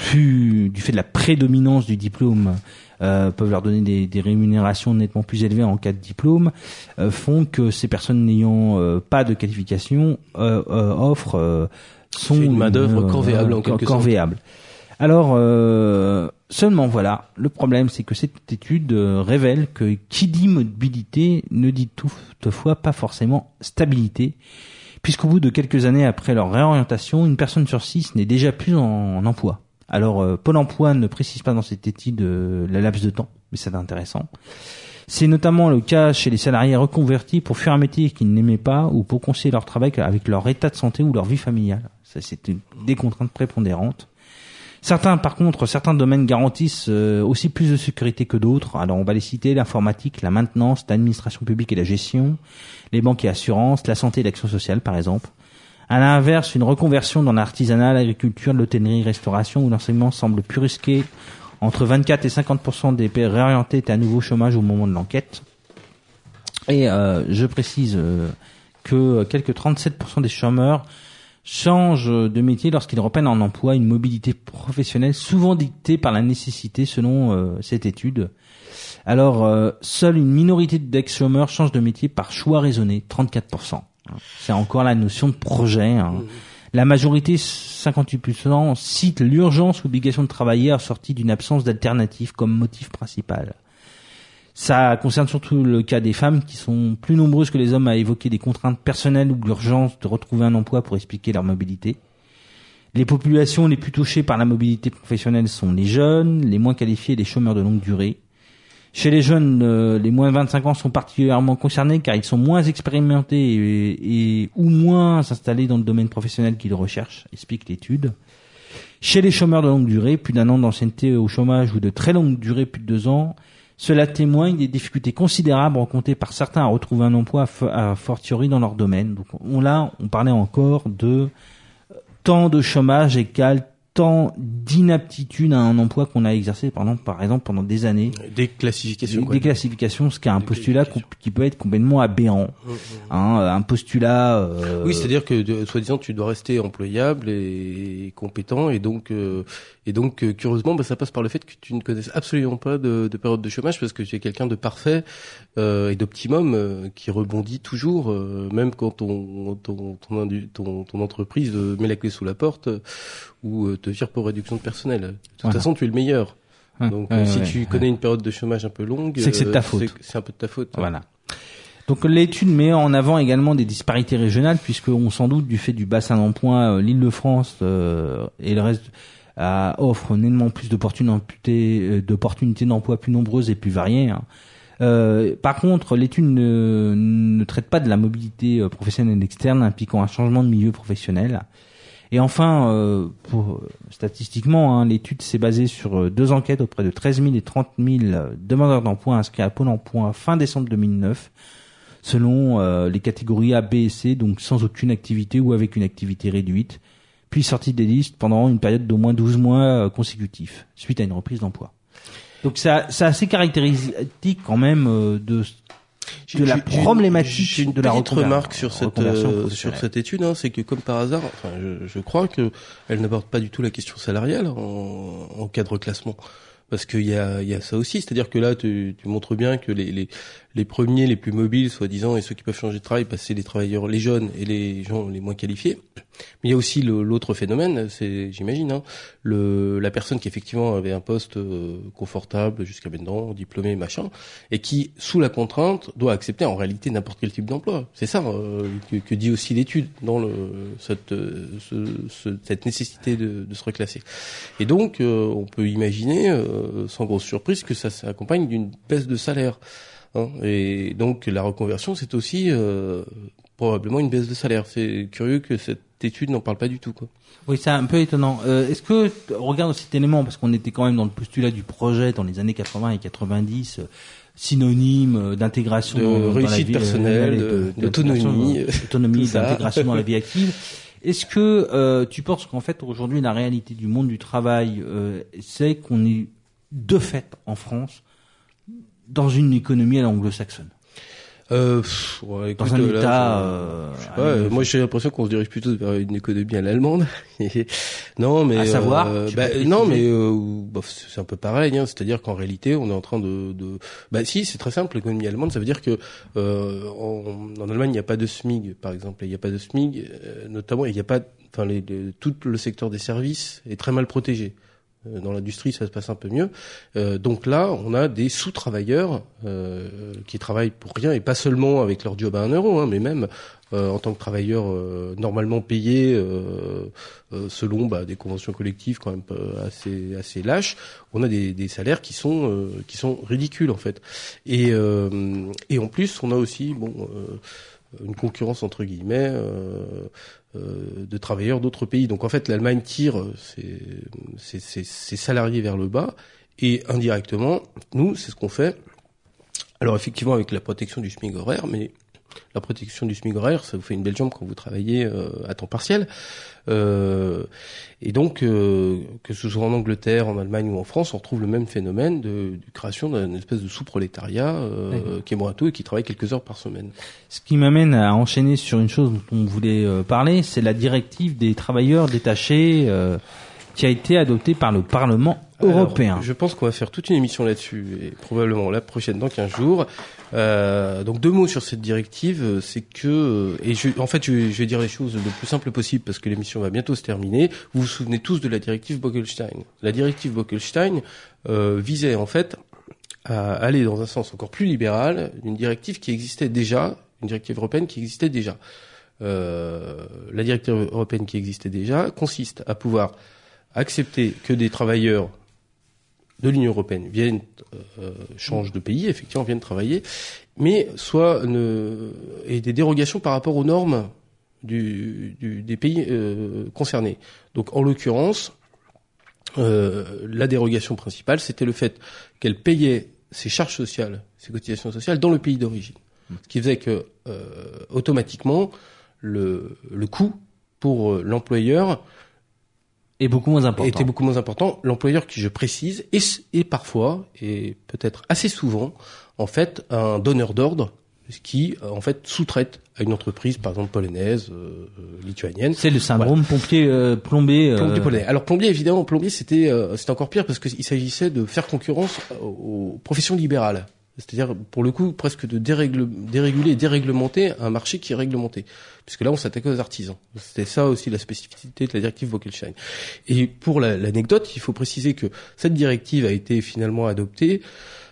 du fait de la prédominance du diplôme, peuvent leur donner des rémunérations nettement plus élevées en cas de diplôme, font que ces personnes n'ayant pas de qualification offrent sont une main-d'œuvre corvéable en quelque sorte. Alors seulement voilà, le problème c'est que cette étude révèle que qui dit mobilité ne dit toutefois pas forcément stabilité, puisqu'au bout de quelques années après leur réorientation, une personne sur 6 n'est déjà plus en emploi. Alors Pôle emploi ne précise pas dans cette étude la laps de temps, mais c'est intéressant. C'est notamment le cas chez les salariés reconvertis pour fuir un métier qu'ils n'aimaient pas ou pour concilier leur travail avec leur état de santé ou leur vie familiale. Ça, c'est des contraintes prépondérantes. Certains domaines garantissent aussi plus de sécurité que d'autres. Alors on va les citer: l'informatique, la maintenance, l'administration publique et la gestion, les banques et assurances, la santé et l'action sociale par exemple. À l'inverse, une reconversion dans l'artisanat, l'agriculture, l'hôtellerie, restauration ou l'enseignement semble plus risquée. Entre 24 et 50% des réorientés étaient à nouveau au chômage au moment de l'enquête. Et je précise que quelques 37% des chômeurs changent de métier lorsqu'ils reprennent en emploi, une mobilité professionnelle souvent dictée par la nécessité selon cette étude. Alors, seule une minorité d'ex-chômeurs change de métier par choix raisonné, 34%. C'est encore la notion de projet. La majorité, 58%, cite l'urgence ou l'obligation de travailler assortie d'une absence d'alternative comme motif principal. Ça concerne surtout le cas des femmes qui sont plus nombreuses que les hommes à évoquer des contraintes personnelles ou l'urgence de retrouver un emploi pour expliquer leur mobilité. Les populations les plus touchées par la mobilité professionnelle sont les jeunes, les moins qualifiés et les chômeurs de longue durée. Chez les jeunes, les moins de 25 ans sont particulièrement concernés car ils sont moins expérimentés ou moins installés dans le domaine professionnel qu'ils recherchent, explique l'étude. Chez les chômeurs de longue durée, plus d'1 an d'ancienneté au chômage ou de très longue durée, plus de 2 ans, cela témoigne des difficultés considérables rencontrées par certains à retrouver un emploi, a fortiori dans leur domaine. Donc on parlait encore de temps de chômage égale temps d'inaptitude à un emploi qu'on a exercé par exemple pendant des années. Des classifications, ce qui est un postulat qui peut être complètement aberrant. Un postulat. Oui, c'est-à-dire que soi-disant tu dois rester employable et compétent, et donc curieusement, ça passe par le fait que tu ne connaisses absolument pas de période de chômage, parce que tu es quelqu'un de parfait et d'optimum qui rebondit toujours, même quand ton entreprise met la clé sous la porte ou te vire pour réduction de personnel. De toute façon, tu es le meilleur. Donc si tu connais une période de chômage un peu longue, c'est que c'est de ta faute. C'est un peu de ta faute. Voilà. Donc l'étude met en avant également des disparités régionales, puisqu'on s'en doute du fait du bassin d'emploi, l'Île-de-France et le reste offrent nettement plus d'opportunités d'emploi plus nombreuses et plus variées. Par contre, l'étude ne traite pas de la mobilité professionnelle externe impliquant un changement de milieu professionnel. Et enfin, statistiquement, l'étude s'est basée sur 2 enquêtes auprès de 13 000 et 30 000 demandeurs d'emploi inscrits à Pôle emploi fin décembre 2009, selon les catégories A, B et C, donc sans aucune activité ou avec une activité réduite, puis sortis des listes pendant une période d'au moins 12 mois consécutifs, suite à une reprise d'emploi. Donc c'est assez caractéristique quand même de la problématique de la petite remarque sur cette étude, c'est que comme par hasard, je crois que elle n'aborde pas du tout la question salariale en cas de reclassement. Parce qu'il y a ça aussi, c'est-à-dire que là tu montres bien que les premiers, les plus mobiles, soi-disant, et ceux qui peuvent changer de travail, c'est les travailleurs, les jeunes et les gens les moins qualifiés. Mais il y a aussi l'autre phénomène, c'est, j'imagine, la personne qui effectivement avait un poste confortable jusqu'à maintenant, diplômé, machin, et qui, sous la contrainte, doit accepter en réalité n'importe quel type d'emploi. C'est ça que dit aussi l'étude dans cette nécessité de se reclasser. Et donc, on peut imaginer, sans grosse surprise, que ça s'accompagne d'une baisse de salaire. Et donc la reconversion, c'est aussi probablement une baisse de salaire. C'est curieux que cette étude n'en parle pas du tout, quoi. Oui, c'est un peu étonnant. Est-ce que, regarde cet élément, parce qu'on était quand même dans le postulat du projet dans les années 80 et 90, synonyme d'intégration de réussite dans la vie personnelle, d'autonomie, d'intégration dans la vie active. Est-ce que tu penses qu'en fait aujourd'hui la réalité du monde du travail, c'est qu'on est de fait en France dans une économie à l'anglo-saxonne? Ouais, écoute, dans un état, je sais pas, moi j'ai l'impression qu'on se dirige plutôt vers une économie à l'allemande. Non, mais à savoir, non, mais c'est un peu pareil, hein. C'est-à-dire qu'en réalité, on est en train si, c'est très simple. L'économie allemande, ça veut dire que en Allemagne, il n'y a pas de SMIG, par exemple. Il n'y a pas de SMIG, notamment, il n'y a pas, tout le secteur des services est très mal protégé. Dans l'industrie, ça se passe un peu mieux. Donc là, on a des sous-travailleurs qui travaillent pour rien, et pas seulement avec leur job à 1 euro, hein, mais même en tant que travailleurs normalement payés selon des conventions collectives quand même assez lâches. On a des salaires qui sont ridicules en fait. Et en plus, on a aussi une concurrence entre guillemets de travailleurs d'autres pays. Donc en fait, l'Allemagne tire ses salariés vers le bas, et indirectement, nous, c'est ce qu'on fait. Alors effectivement, avec la protection du SMIC horaire, mais la protection du SMIC horaire, ça vous fait une belle jambe quand vous travaillez à temps partiel. Et donc, que ce soit en Angleterre, en Allemagne ou en France, on retrouve le même phénomène de création d'une espèce de sous-prolétariat qui est morato et qui travaille quelques heures par semaine. Ce qui m'amène à enchaîner sur une chose dont on voulait parler, c'est la directive des travailleurs détachés qui a été adoptée par le Parlement européen. Je pense qu'on va faire toute une émission là-dessus, et probablement la prochaine dans 15 jours. Donc 2 mots sur cette directive, c'est que, je vais dire les choses le plus simple possible parce que l'émission va bientôt se terminer. Vous vous souvenez tous de la directive Bolkestein. La directive Bolkestein visait en fait à aller dans un sens encore plus libéral d'une directive qui existait déjà, une directive européenne qui existait déjà. La directive européenne qui existait déjà consiste à pouvoir accepter que des travailleurs de l'Union européenne changent de pays, effectivement viennent travailler, mais et des dérogations par rapport aux normes des pays concernés. Donc en l'occurrence, la dérogation principale, c'était le fait qu'elle payait ses charges sociales, ses cotisations sociales dans le pays d'origine. Ce qui faisait que automatiquement le coût pour l'employeur était beaucoup moins important. L'employeur, qui je précise, est parfois, et peut-être assez souvent, en fait, un donneur d'ordre qui, en fait, sous-traite à une entreprise, par exemple polonaise, lituanienne. C'est le syndrome plombier polonais. Alors plombier, c'était encore pire parce qu'il s'agissait de faire concurrence aux professions libérales. C'est-à-dire, pour le coup, presque de déréguler et déréglementer un marché qui est réglementé. Puisque là, on s'attaquait aux artisans. C'était ça aussi la spécificité de la directive Bolkestein. Et pour l'anecdote, il faut préciser que cette directive a été finalement adoptée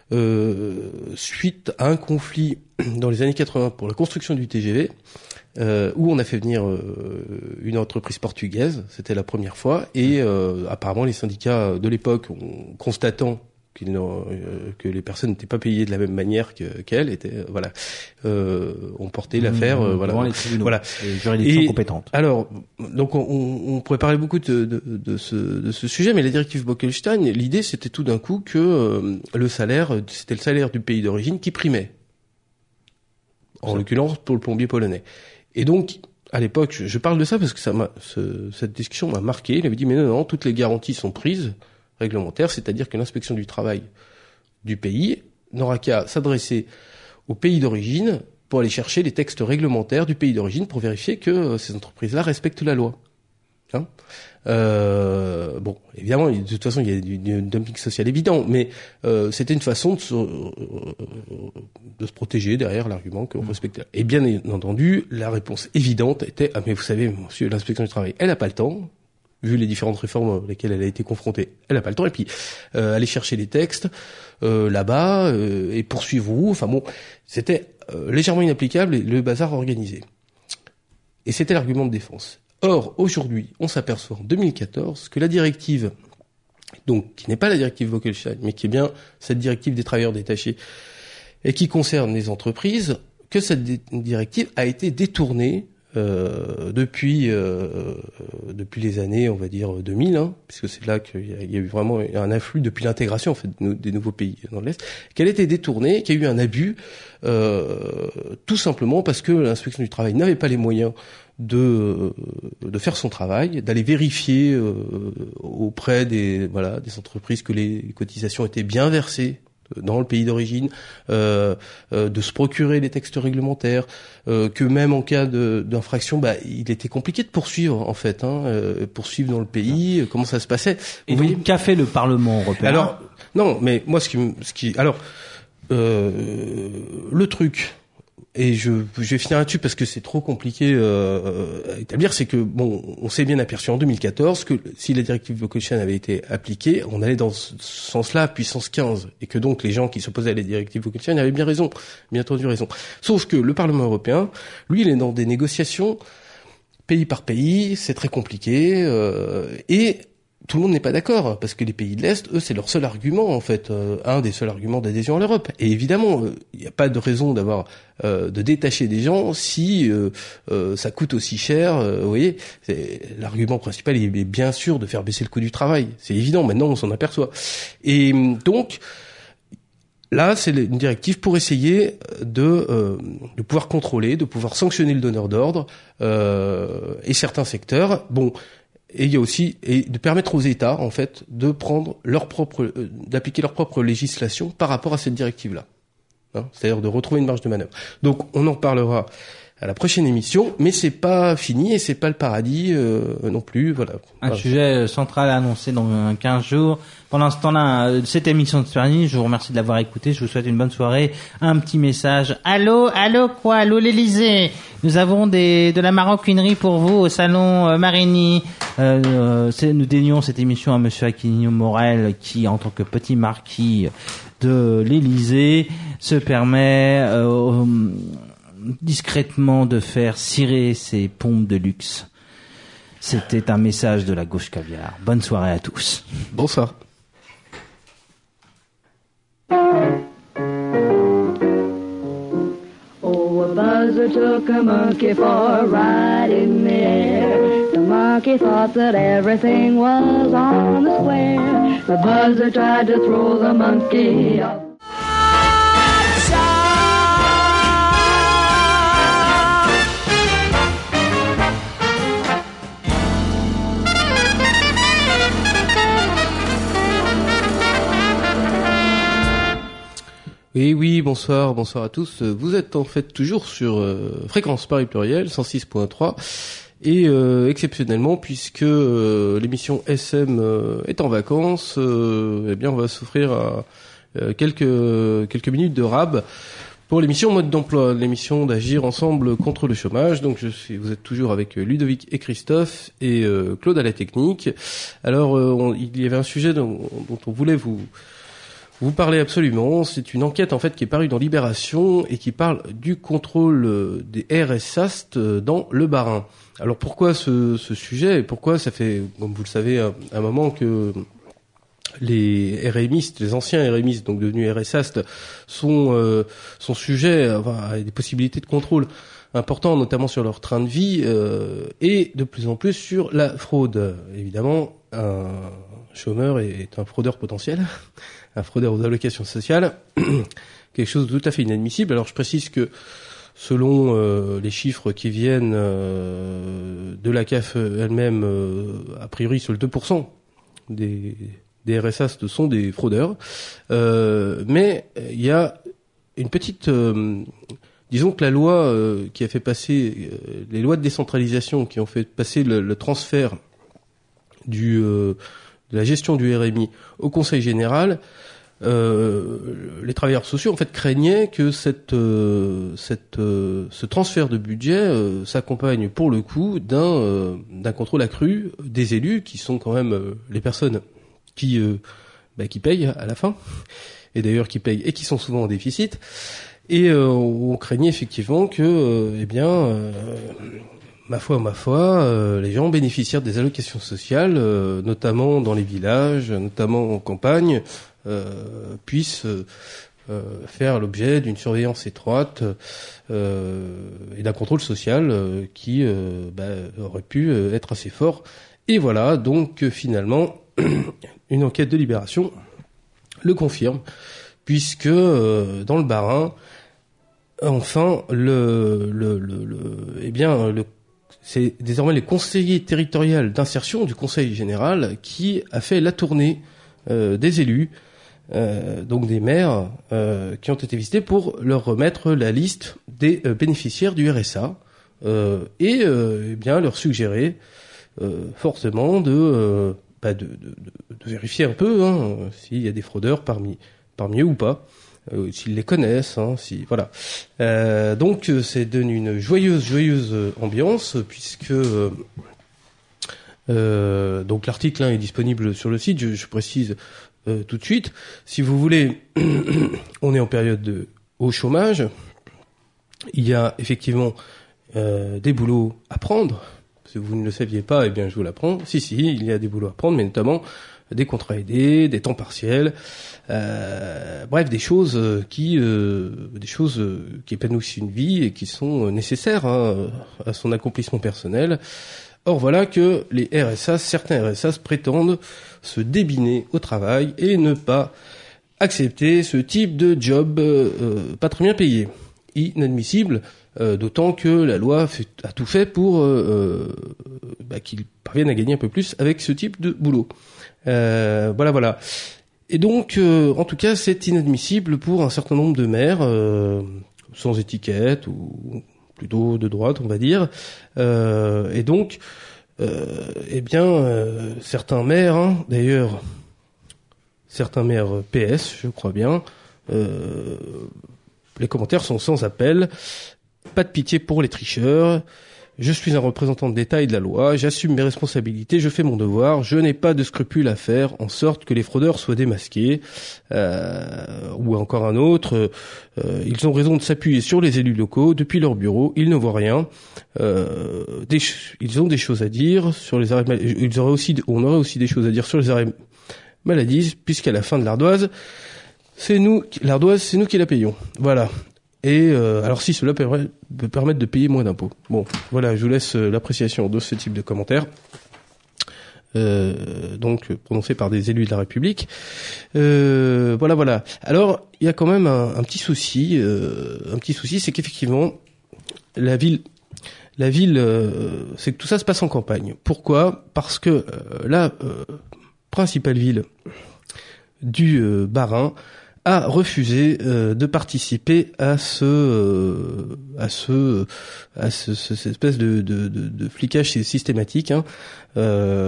suite à un conflit dans les années 80 pour la construction du TGV, où on a fait venir une entreprise portugaise. C'était la première fois. Et apparemment, les syndicats de l'époque, constatant que les personnes n'étaient pas payées de la même manière qu'elles ont porté l'affaire les tribunaux, les juridictions compétentes. Alors donc on pourrait parler beaucoup de ce sujet, mais la directive Bolkestein, l'idée c'était tout d'un coup que le salaire, c'était le salaire du pays d'origine qui primait, en l'occurrence pour le plombier polonais. Et donc à l'époque, je parle de ça parce que cette discussion m'a marqué. Il avait dit mais non, toutes les garanties sont prises réglementaire, c'est-à-dire que l'inspection du travail du pays n'aura qu'à s'adresser au pays d'origine pour aller chercher les textes réglementaires du pays d'origine pour vérifier que ces entreprises-là respectent la loi. Hein. Bon, évidemment, de toute façon, il y a du dumping social évident, mais c'était une façon de se protéger derrière l'argument qu'on respectait. Et bien entendu, la réponse évidente était mais vous savez, monsieur, l'inspection du travail, elle n'a pas le temps. Vu les différentes réformes auxquelles elle a été confrontée, elle n'a pas le temps. Et puis, aller chercher les textes là-bas et poursuivre. Enfin bon, c'était légèrement inapplicable et le bazar organisé. Et c'était l'argument de défense. Or, aujourd'hui, on s'aperçoit en 2014 que la directive, donc qui n'est pas la directive Bolkestein, mais qui est bien cette directive des travailleurs détachés et qui concerne les entreprises, que cette directive a été détournée depuis les années, on va dire 2000, hein, puisque c'est là qu'il y a eu vraiment un afflux depuis l'intégration en fait des nouveaux pays dans l'Est, qu'elle a été détournée, qu'il y a eu un abus, tout simplement parce que l'inspection du travail n'avait pas les moyens de faire son travail, d'aller vérifier auprès des entreprises que les cotisations étaient bien versées dans le pays d'origine, de se procurer les textes réglementaires, que même en cas d'infraction, il était compliqué de poursuivre en fait, poursuivre dans le pays, comment ça se passait. Et donc, qu'a fait le Parlement européen? Alors, non, mais moi, le truc, et je vais finir là-dessus parce que c'est trop compliqué à établir, c'est que bon, on s'est bien aperçu en 2014 que si la directive Bolkestein avait été appliquée, on allait dans ce sens-là puissance 15, et que donc les gens qui s'opposaient à la directive Bolkestein avaient bien entendu raison. Sauf que le Parlement européen, lui, il est dans des négociations pays par pays, c'est très compliqué, et tout le monde n'est pas d'accord, parce que les pays de l'Est, eux, c'est leur seul argument, en fait, un des seuls arguments d'adhésion à l'Europe. Et évidemment, il n'y a pas de raison de détacher des gens si ça coûte aussi cher. Vous voyez, l'argument principal, il est bien sûr de faire baisser le coût du travail. C'est évident, maintenant on s'en aperçoit. Et donc, là, c'est une directive pour essayer de pouvoir contrôler, de pouvoir sanctionner le donneur d'ordre et certains secteurs. Bon. Et il y a aussi de permettre aux États en fait de prendre d'appliquer leur propre législation par rapport à cette directive-là. C'est-à-dire de retrouver une marge de manœuvre. Donc on en reparlera à la prochaine émission, mais c'est pas fini et c'est pas le paradis non plus. Voilà. Un sujet central annoncé dans 15 jours. Pendant ce temps-là, cette émission se termine. Je vous remercie de l'avoir écouté. Je vous souhaite une bonne soirée. Un petit message. Allô l'Élysée. Nous avons de la maroquinerie pour vous au salon Marigny. Nous dédions cette émission à monsieur Aquilino Morel qui, en tant que petit marquis de l'Élysée, se permet discrètement de faire cirer ses pompes de luxe. C'était un message de la gauche caviar. Bonne soirée à tous. Bonsoir. Oh, a buzzard took a monkey for a ride in the air. The monkey thought that everything was on the square. The buzzard tried to throw the monkey off. Oui, bonsoir à tous. Vous êtes en fait toujours sur Fréquence Paris Pluriel 106.3 et exceptionnellement puisque l'émission SM est en vacances, eh bien on va s'offrir à quelques minutes de rab pour l'émission Mode d'emploi, l'émission d'agir ensemble contre le chômage. Donc vous êtes toujours avec Ludovic et Christophe et Claude à la technique. Alors il y avait un sujet dont on voulait vous parlez absolument. C'est une enquête en fait qui est parue dans Libération et qui parle du contrôle des RSAST dans le Bas-Rhin. Alors pourquoi ce sujet et pourquoi ça fait, comme vous le savez, un moment que les RMistes, les anciens RMistes, donc devenus RSAST, sont sujets à des possibilités de contrôle importants, notamment sur leur train de vie et de plus en plus sur la fraude. Évidemment, un chômeur est un fraudeur potentiel. Un fraudeur aux allocations sociales, quelque chose de tout à fait inadmissible. Alors je précise que selon les chiffres qui viennent de la CAF elle-même, a priori seuls 2% des RSA sont des fraudeurs. Mais il y a une petite... disons que la loi qui a fait passer... les lois de décentralisation qui ont fait passer le transfert de la gestion du RMI au Conseil général, les travailleurs sociaux en fait craignaient que ce transfert de budget s'accompagne pour le coup d'un contrôle accru des élus qui sont quand même les personnes qui payent à la fin, et d'ailleurs qui payent et qui sont souvent en déficit. Et on craignait effectivement que ma foi, les gens bénéficiaires des allocations sociales, notamment dans les villages, notamment en campagne, puissent faire l'objet d'une surveillance étroite et d'un contrôle social qui aurait pu être assez fort. Et voilà, donc finalement, une enquête de Libération le confirme, puisque dans le Bas-Rhin, enfin, c'est désormais les conseillers territoriaux d'insertion du Conseil général qui a fait la tournée des élus, donc des maires, qui ont été visités pour leur remettre la liste des bénéficiaires du RSA et leur suggérer fortement de vérifier un peu s'il y a des fraudeurs parmi eux ou pas. S'ils les connaissent, voilà. Donc c'est devenu une joyeuse ambiance puisque donc l'article est disponible sur le site. Je précise tout de suite. Si vous voulez, on est en période de haut chômage. Il y a effectivement des boulots à prendre. Si vous ne le saviez pas, je vous l'apprends. Si, il y a des boulots à prendre, mais notamment des contrats aidés, des temps partiels, bref, des choses qui épanouissent une vie et qui sont nécessaires à son accomplissement personnel. Or voilà que certains RSA prétendent se débiner au travail et ne pas accepter ce type de job pas très bien payé. Inadmissible, d'autant que la loi a tout fait pour qu'ils parviennent à gagner un peu plus avec ce type de boulot. Voilà. Et donc, en tout cas, c'est inadmissible pour un certain nombre de maires, sans étiquette ou plutôt de droite, on va dire. Et donc, certains maires, d'ailleurs, certains maires PS, je crois bien, les commentaires sont sans appel. Pas de pitié pour les tricheurs. Je suis un représentant de l'État et de la loi. J'assume mes responsabilités. Je fais mon devoir. Je n'ai pas de scrupules à faire en sorte que les fraudeurs soient démasqués. Ou encore un autre. Ils ont raison de s'appuyer sur les élus locaux. Depuis leur bureau, ils ne voient rien. Ils ont des choses à dire sur les arrêts. On aurait aussi des choses à dire sur les arrêts maladie, puisqu'à la fin de l'ardoise, c'est nous qui la payons. Voilà. Et alors si cela peut permettre de payer moins d'impôts. Bon, voilà, je vous laisse l'appréciation de ce type de commentaires, donc prononcés par des élus de la République. Voilà. Alors il y a quand même un petit souci, c'est qu'effectivement la ville, c'est que tout ça se passe en campagne. Pourquoi ? Parce que la principale ville du Bas-Rhin a refusé de participer à cette espèce de flicage systématique. Et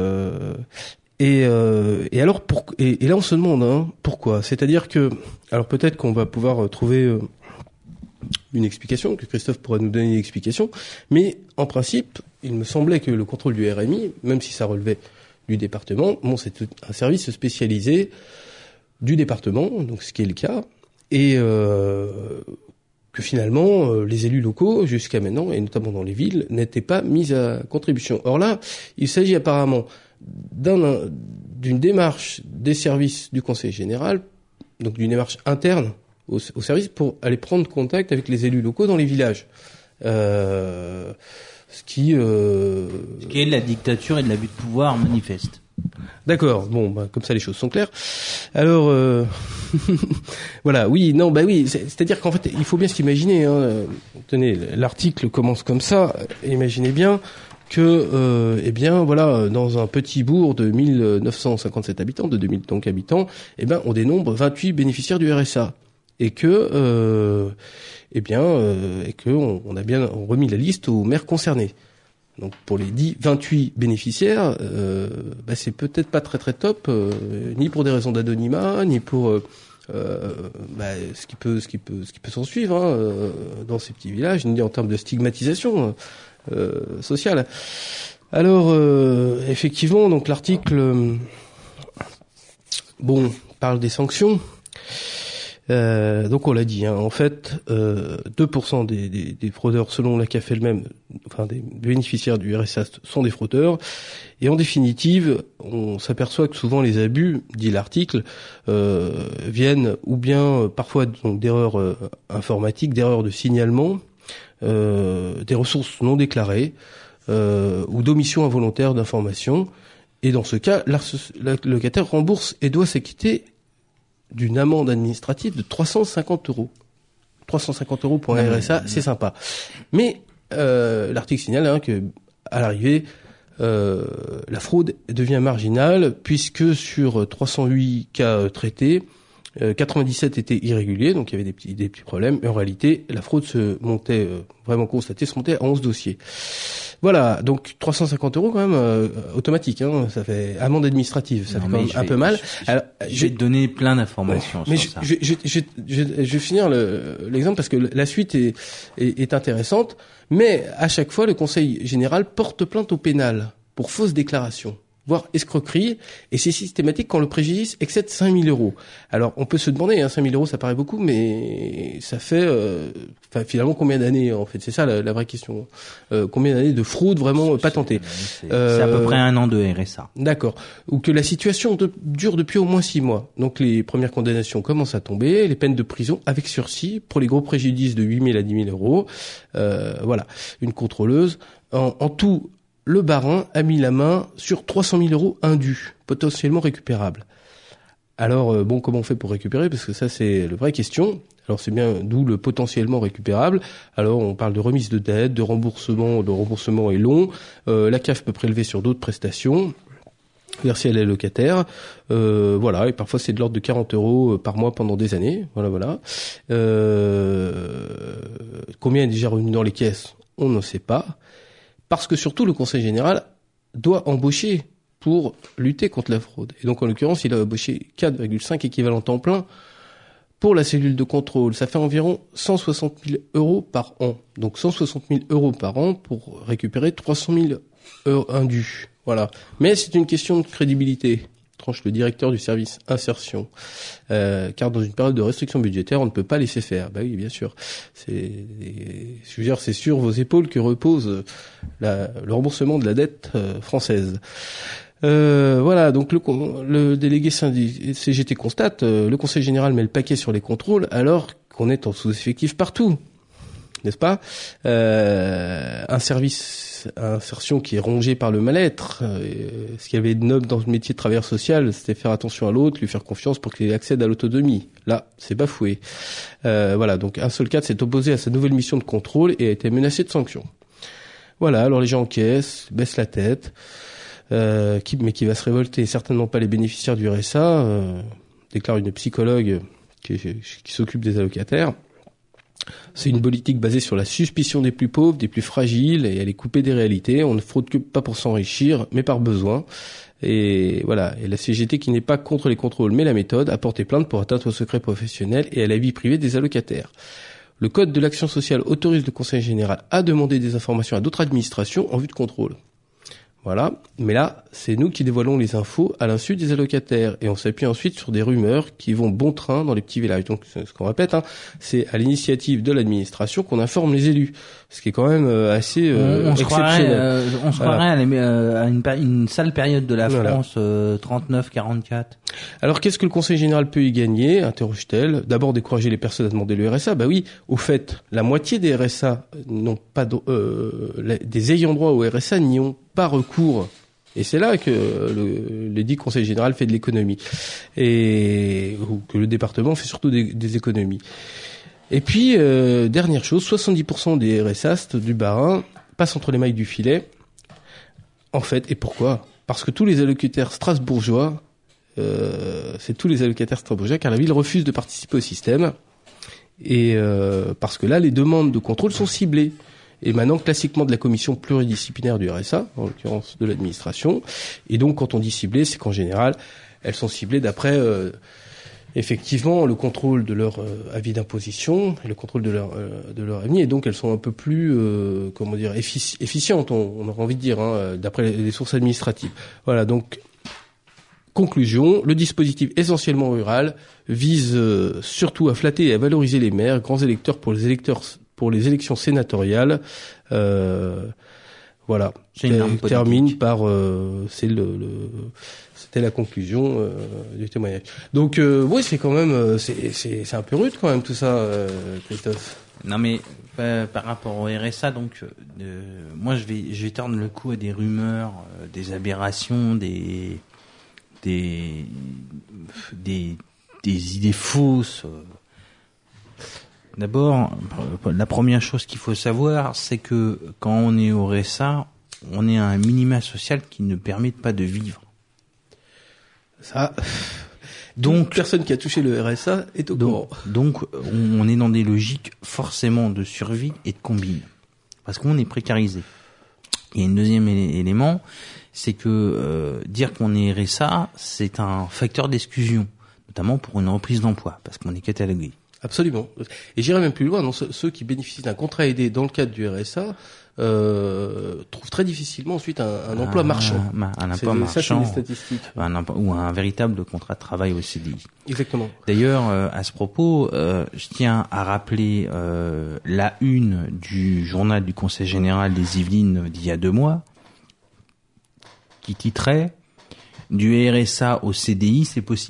alors et là on se demande pourquoi. C'est-à-dire que alors peut-être qu'on va pouvoir trouver une explication, que Christophe pourra nous donner une explication, mais en principe, il me semblait que le contrôle du RMI, même si ça relevait du département, c'est un service spécialisé du département, donc ce qui est le cas, et que finalement les élus locaux jusqu'à maintenant, et notamment dans les villes, n'étaient pas mis à contribution. Or là, il s'agit apparemment d'une démarche des services du Conseil général, donc d'une démarche interne au service pour aller prendre contact avec les élus locaux dans les villages. Ce qui est de la dictature et de l'abus de pouvoir manifeste. D'accord, bon, comme ça les choses sont claires. Alors, voilà, oui, c'est-à-dire qu'en fait, il faut bien s'imaginer, tenez, l'article commence comme ça, imaginez bien que, dans un petit bourg de 1957 habitants, de 2000 donc habitants, on dénombre 28 bénéficiaires du RSA. Et que on a bien remis la liste aux maires concernés. Donc pour les 28 bénéficiaires, c'est peut-être pas très très top, ni pour des raisons d'anonymat, ni pour ce qui peut s'en suivre dans ces petits villages, ni en termes de stigmatisation sociale. Alors effectivement, donc l'article parle des sanctions. Donc on l'a dit, en fait, 2% des fraudeurs, selon la CAF elle-même, enfin des bénéficiaires du RSA, sont des fraudeurs. Et en définitive, on s'aperçoit que souvent les abus, dit l'article, viennent ou bien parfois donc d'erreurs informatiques, d'erreurs de signalement, des ressources non déclarées ou d'omission involontaire d'informations. Et dans ce cas, le locataire rembourse et doit s'acquitter d'une amende administrative de 350 €. 350 € pour un RSA, c'est sympa. Mais l'article signale que à l'arrivée, la fraude devient marginale puisque sur 308 cas traités, 97 étaient irréguliers, donc il y avait des petits problèmes. Et en réalité, la fraude se montait à 11 dossiers. Voilà, donc 350 € quand même automatique, ça fait amende administrative, ça fait quand même un peu mal. Alors, je vais te donner plein d'informations sur ça. Je vais finir l'exemple parce que la suite est intéressante, mais à chaque fois le Conseil général porte plainte au pénal pour fausse déclaration, voire escroquerie, et c'est systématique quand le préjudice excède 5 000 €. Alors, on peut se demander, 5 000 € ça paraît beaucoup, mais ça fait, finalement, combien d'années, en fait? C'est ça la vraie question. Combien d'années de fraude vraiment patentée? C'est à peu près 1 an de RSA. D'accord. Ou que la situation dure depuis au moins 6 mois. Donc, les premières condamnations commencent à tomber, les peines de prison avec sursis pour les gros préjudices de 8 000 à 10 000 €. Voilà. Une contrôleuse. En tout, le barin a mis la main sur 300 000 € indus, potentiellement récupérables. Alors, comment on fait pour récupérer? Parce que ça, c'est la vraie question. Alors, c'est bien d'où le potentiellement récupérable. Alors, on parle de remise de dette, de remboursement. Le remboursement est long. La CAF peut prélever sur d'autres prestations, verser à les locataires. Voilà, et parfois, c'est de l'ordre de 40 € par mois pendant des années. Voilà. Combien est déjà revenu dans les caisses? On ne sait pas. Parce que surtout, le Conseil général doit embaucher pour lutter contre la fraude. Et donc, en l'occurrence, il a embauché 4,5 équivalents temps plein pour la cellule de contrôle. Ça fait environ 160 000 € par an. Donc, 160 000 € par an pour récupérer 300 000 € indus. Voilà. Mais c'est une question de crédibilité, tranche le directeur du service insertion. Car dans une période de restriction budgétaire, on ne peut pas laisser faire. Bah oui, bien sûr. C'est sur vos épaules que repose le remboursement de la dette française. Voilà, donc le délégué CGT constate, le Conseil général met le paquet sur les contrôles alors qu'on est en sous-effectif partout, n'est-ce pas? Un service insertion qui est rongé par le mal-être. Ce qu'il y avait de noble dans le métier de travailleur social, c'était faire attention à l'autre, lui faire confiance pour qu'il accède à l'autonomie. Là, c'est bafoué. Voilà, donc un seul cadre s'est opposé à sa nouvelle mission de contrôle et a été menacé de sanctions. Voilà, alors les gens encaissent, baissent la tête, mais qui va se révolter, certainement pas les bénéficiaires du RSA, déclare une psychologue qui s'occupe des allocataires. C'est une politique basée sur la suspicion des plus pauvres, des plus fragiles, et elle est coupée des réalités. On ne fraude que pas pour s'enrichir, mais par besoin. Et voilà. Et la CGT, qui n'est pas contre les contrôles, mais la méthode, a porté plainte pour atteinte au secret professionnel et à la vie privée des allocataires. Le Code de l'action sociale autorise le Conseil général à demander des informations à d'autres administrations en vue de contrôle. Voilà. Mais là, c'est nous qui dévoilons les infos à l'insu des allocataires. Et on s'appuie ensuite sur des rumeurs qui vont bon train dans les petits villages. Donc, ce qu'on répète, c'est à l'initiative de l'administration qu'on informe les élus. Ce qui est quand même assez exceptionnel. On se croirait à une sale période de la France, 39-44. Alors, qu'est-ce que le Conseil général peut y gagner? Interroge-t-elle. D'abord, décourager les personnes à demander le RSA. Bah oui, au fait, la moitié des RSA n'ont pas des ayants droit au RSA n'y ont pas recours. Et c'est là que le dit Conseil général fait de l'économie. Et que le département fait surtout des économies. Et puis, dernière chose, 70% des RSA du Bas-Rhin passent entre les mailles du filet. En fait, et pourquoi? Parce que tous les allocataires strasbourgeois, car la ville refuse de participer au système. Et parce que là, les demandes de contrôle sont ciblées. émanant classiquement de la commission pluridisciplinaire du RSA, en l'occurrence de l'administration. Et donc, quand on dit ciblées, c'est qu'en général, elles sont ciblées d'après effectivement le contrôle de leur avis d'imposition et le contrôle de leur avenir. Et donc, elles sont un peu plus efficientes, on aurait envie de dire, d'après les sources administratives. Voilà, donc conclusion, le dispositif essentiellement rural vise surtout à flatter et à valoriser les maires, grands électeurs pour les élections sénatoriales. Voilà. Termine par c'était la conclusion du témoignage. Donc oui, c'est quand même c'est un peu rude quand même tout ça, Christophe. Non mais par rapport au RSA, donc moi je vais tordre le cou à des rumeurs, des aberrations, des idées fausses. D'abord, la première chose qu'il faut savoir, c'est que quand on est au RSA, on est à un minima social qui ne permet pas de vivre. Ça, donc personne qui a touché le RSA est au courant. Donc, on est dans des logiques forcément de survie et de combine, parce qu'on est précarisé. Il y a un deuxième élément, c'est que dire qu'on est RSA, c'est un facteur d'exclusion, notamment pour une reprise d'emploi, parce qu'on est catalogué. Absolument. Et j'irai même plus loin. Non, ceux qui bénéficient d'un contrat aidé dans le cadre du RSA trouvent très difficilement ensuite un emploi marchand. Un emploi marchand. Ça, c'est les statistiques. Ou un véritable contrat de travail au CDI. Exactement. D'ailleurs, à ce propos, je tiens à rappeler la une du journal du Conseil général des Yvelines d'il y a 2 mois, qui titrait « Du RSA au CDI, c'est possible ».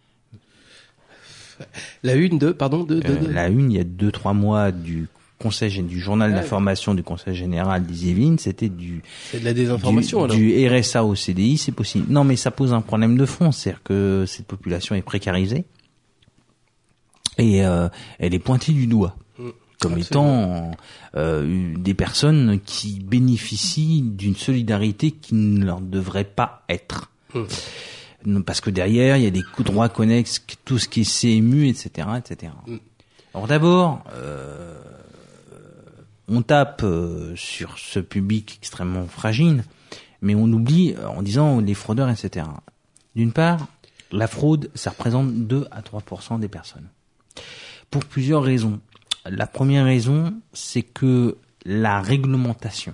La une de. La une, il y a 2-3 mois du journal d'information du Conseil général des Yvelines, c'était c'est de la désinformation, alors. Du RSA au CDI, c'est possible. Non, mais ça pose un problème de fond, c'est-à-dire que cette population est précarisée et elle est pointée du doigt comme étant des personnes qui bénéficient d'une solidarité qui ne leur devrait pas être. Parce que derrière, il y a des coûts de droit connexes, tout ce qui est CMU, etc., etc. Alors d'abord, on tape sur ce public extrêmement fragile, mais on oublie en disant les fraudeurs, etc. D'une part, la fraude, ça représente 2 à 3% des personnes. Pour plusieurs raisons. La première raison, c'est que la réglementation,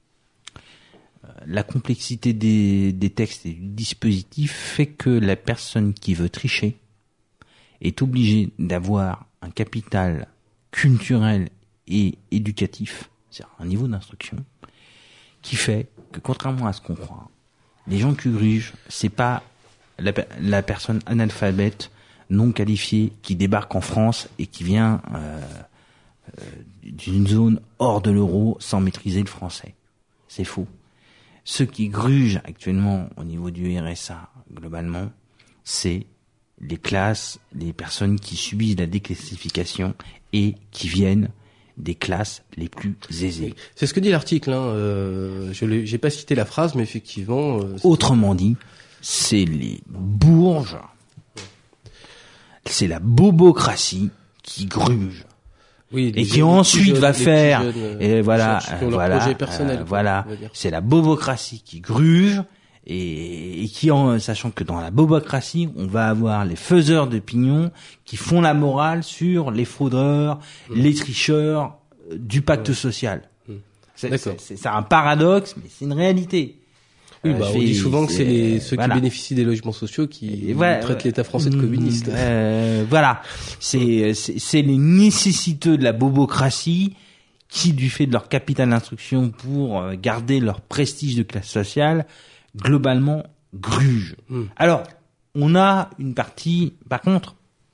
la complexité des textes et du dispositif fait que la personne qui veut tricher est obligée d'avoir un capital culturel et éducatif, c'est-à-dire un niveau d'instruction, qui fait que contrairement à ce qu'on croit, les gens qui grugent, c'est pas la personne analphabète non qualifiée qui débarque en France et qui vient d'une zone hors de l'euro sans maîtriser le français. C'est faux. Ceux qui grugent actuellement au niveau du RSA, globalement, c'est les classes, les personnes qui subissent la déclassification et qui viennent des classes les plus aisées. C'est ce que dit l'article. J'ai pas cité la phrase, mais effectivement. Autrement dit, c'est les bourges, c'est la bobocratie qui gruge. Oui, et qui ensuite va faire et voilà, c'est la bobocratie qui gruge et qui en sachant que dans la bobocratie on va avoir les faiseurs de pignon qui font la morale sur les fraudeurs, les tricheurs du pacte social. C'est un paradoxe, mais c'est une réalité. Oui, on dit souvent que c'est ceux qui bénéficient des logements sociaux qui traitent l'État français de communiste. Voilà, c'est les nécessiteux de la bobocratie qui, du fait de leur capital d'instruction pour garder leur prestige de classe sociale, globalement grugent. Alors, on a une partie, par contre,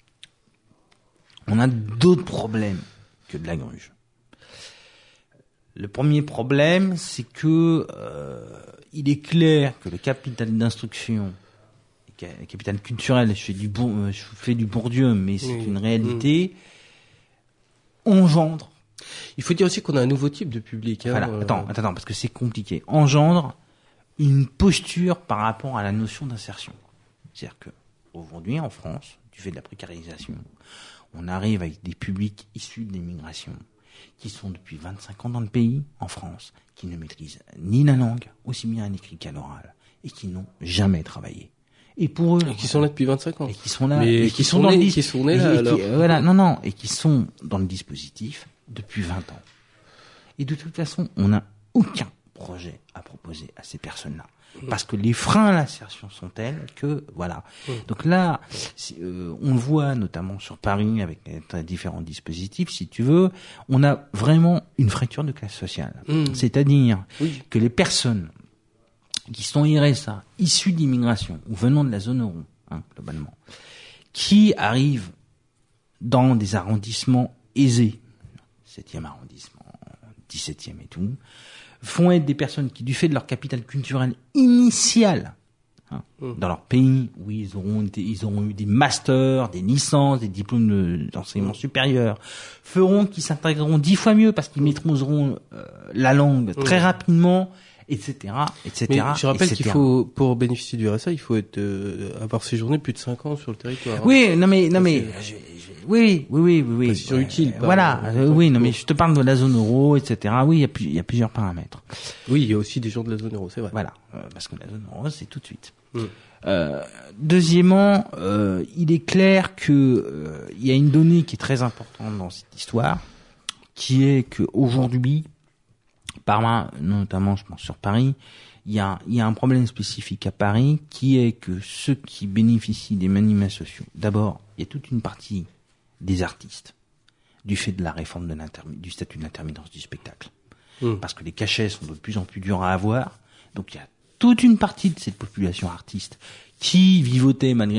on a d'autres problèmes que de la gruge. Le premier problème, c'est que il est clair que le capital d'instruction, le capital culturel, je fais du Bourdieu, mais c'est une réalité, engendre. Il faut dire aussi qu'on a un nouveau type de public. Voilà, attends, parce que c'est compliqué. Engendre une posture par rapport à la notion d'insertion. C'est-à-dire que aujourd'hui, en France, du fait de la précarisation, on arrive avec des publics issus de l'immigration qui sont depuis 25 ans dans le pays, en France, qui ne maîtrisent ni la langue, aussi bien à l'écrit qu'à l'oral, et qui n'ont jamais travaillé. Et pour eux, Et qui sont là depuis 25 ans. et qui sont là, Mais et qui sont nés là, alors. voilà, non, et qui sont dans le dispositif depuis 20 ans. Et de toute façon, on n'a aucun projet à proposer à ces personnes-là. Parce que les freins à l'insertion sont tels que, voilà. Donc là, on le voit notamment sur Paris avec différents dispositifs, si tu veux, on a vraiment une fracture de classe sociale. C'est-à-dire que les personnes qui sont RSA, issues d'immigration ou venant de la zone euro, globalement, qui arrivent dans des arrondissements aisés, 7e arrondissement, 17e et tout, font être des personnes qui, du fait de leur capital culturel initial, dans leur pays, où ils auront eu des masters, des licences, des diplômes d'enseignement supérieur, feront qu'ils s'intégreront 10 fois mieux parce qu'ils maîtriseront la langue très rapidement, etc., etc. Mais je rappelle etc. qu'il faut, pour bénéficier du RSA, il faut avoir séjourné plus de 5 ans sur le territoire. Oui, non mais, oui. Précision utile. Voilà, oui, non mais je te parle de la zone euro, etc. Oui, il y a plusieurs paramètres. Oui, il y a aussi des gens de la zone euro, c'est vrai. Voilà, parce que la zone euro, c'est tout de suite. Deuxièmement, il est clair que il y a une donnée qui est très importante dans cette histoire, qui est que aujourd'hui, notamment, je pense sur Paris, il y a un problème spécifique à Paris qui est que ceux qui bénéficient des minima sociaux, d'abord, il y a toute une partie des artistes, du fait de la réforme du statut d'intermittence du spectacle. Parce que les cachets sont de plus en plus durs à avoir. Donc il y a toute une partie de cette population artiste qui vivotait malgré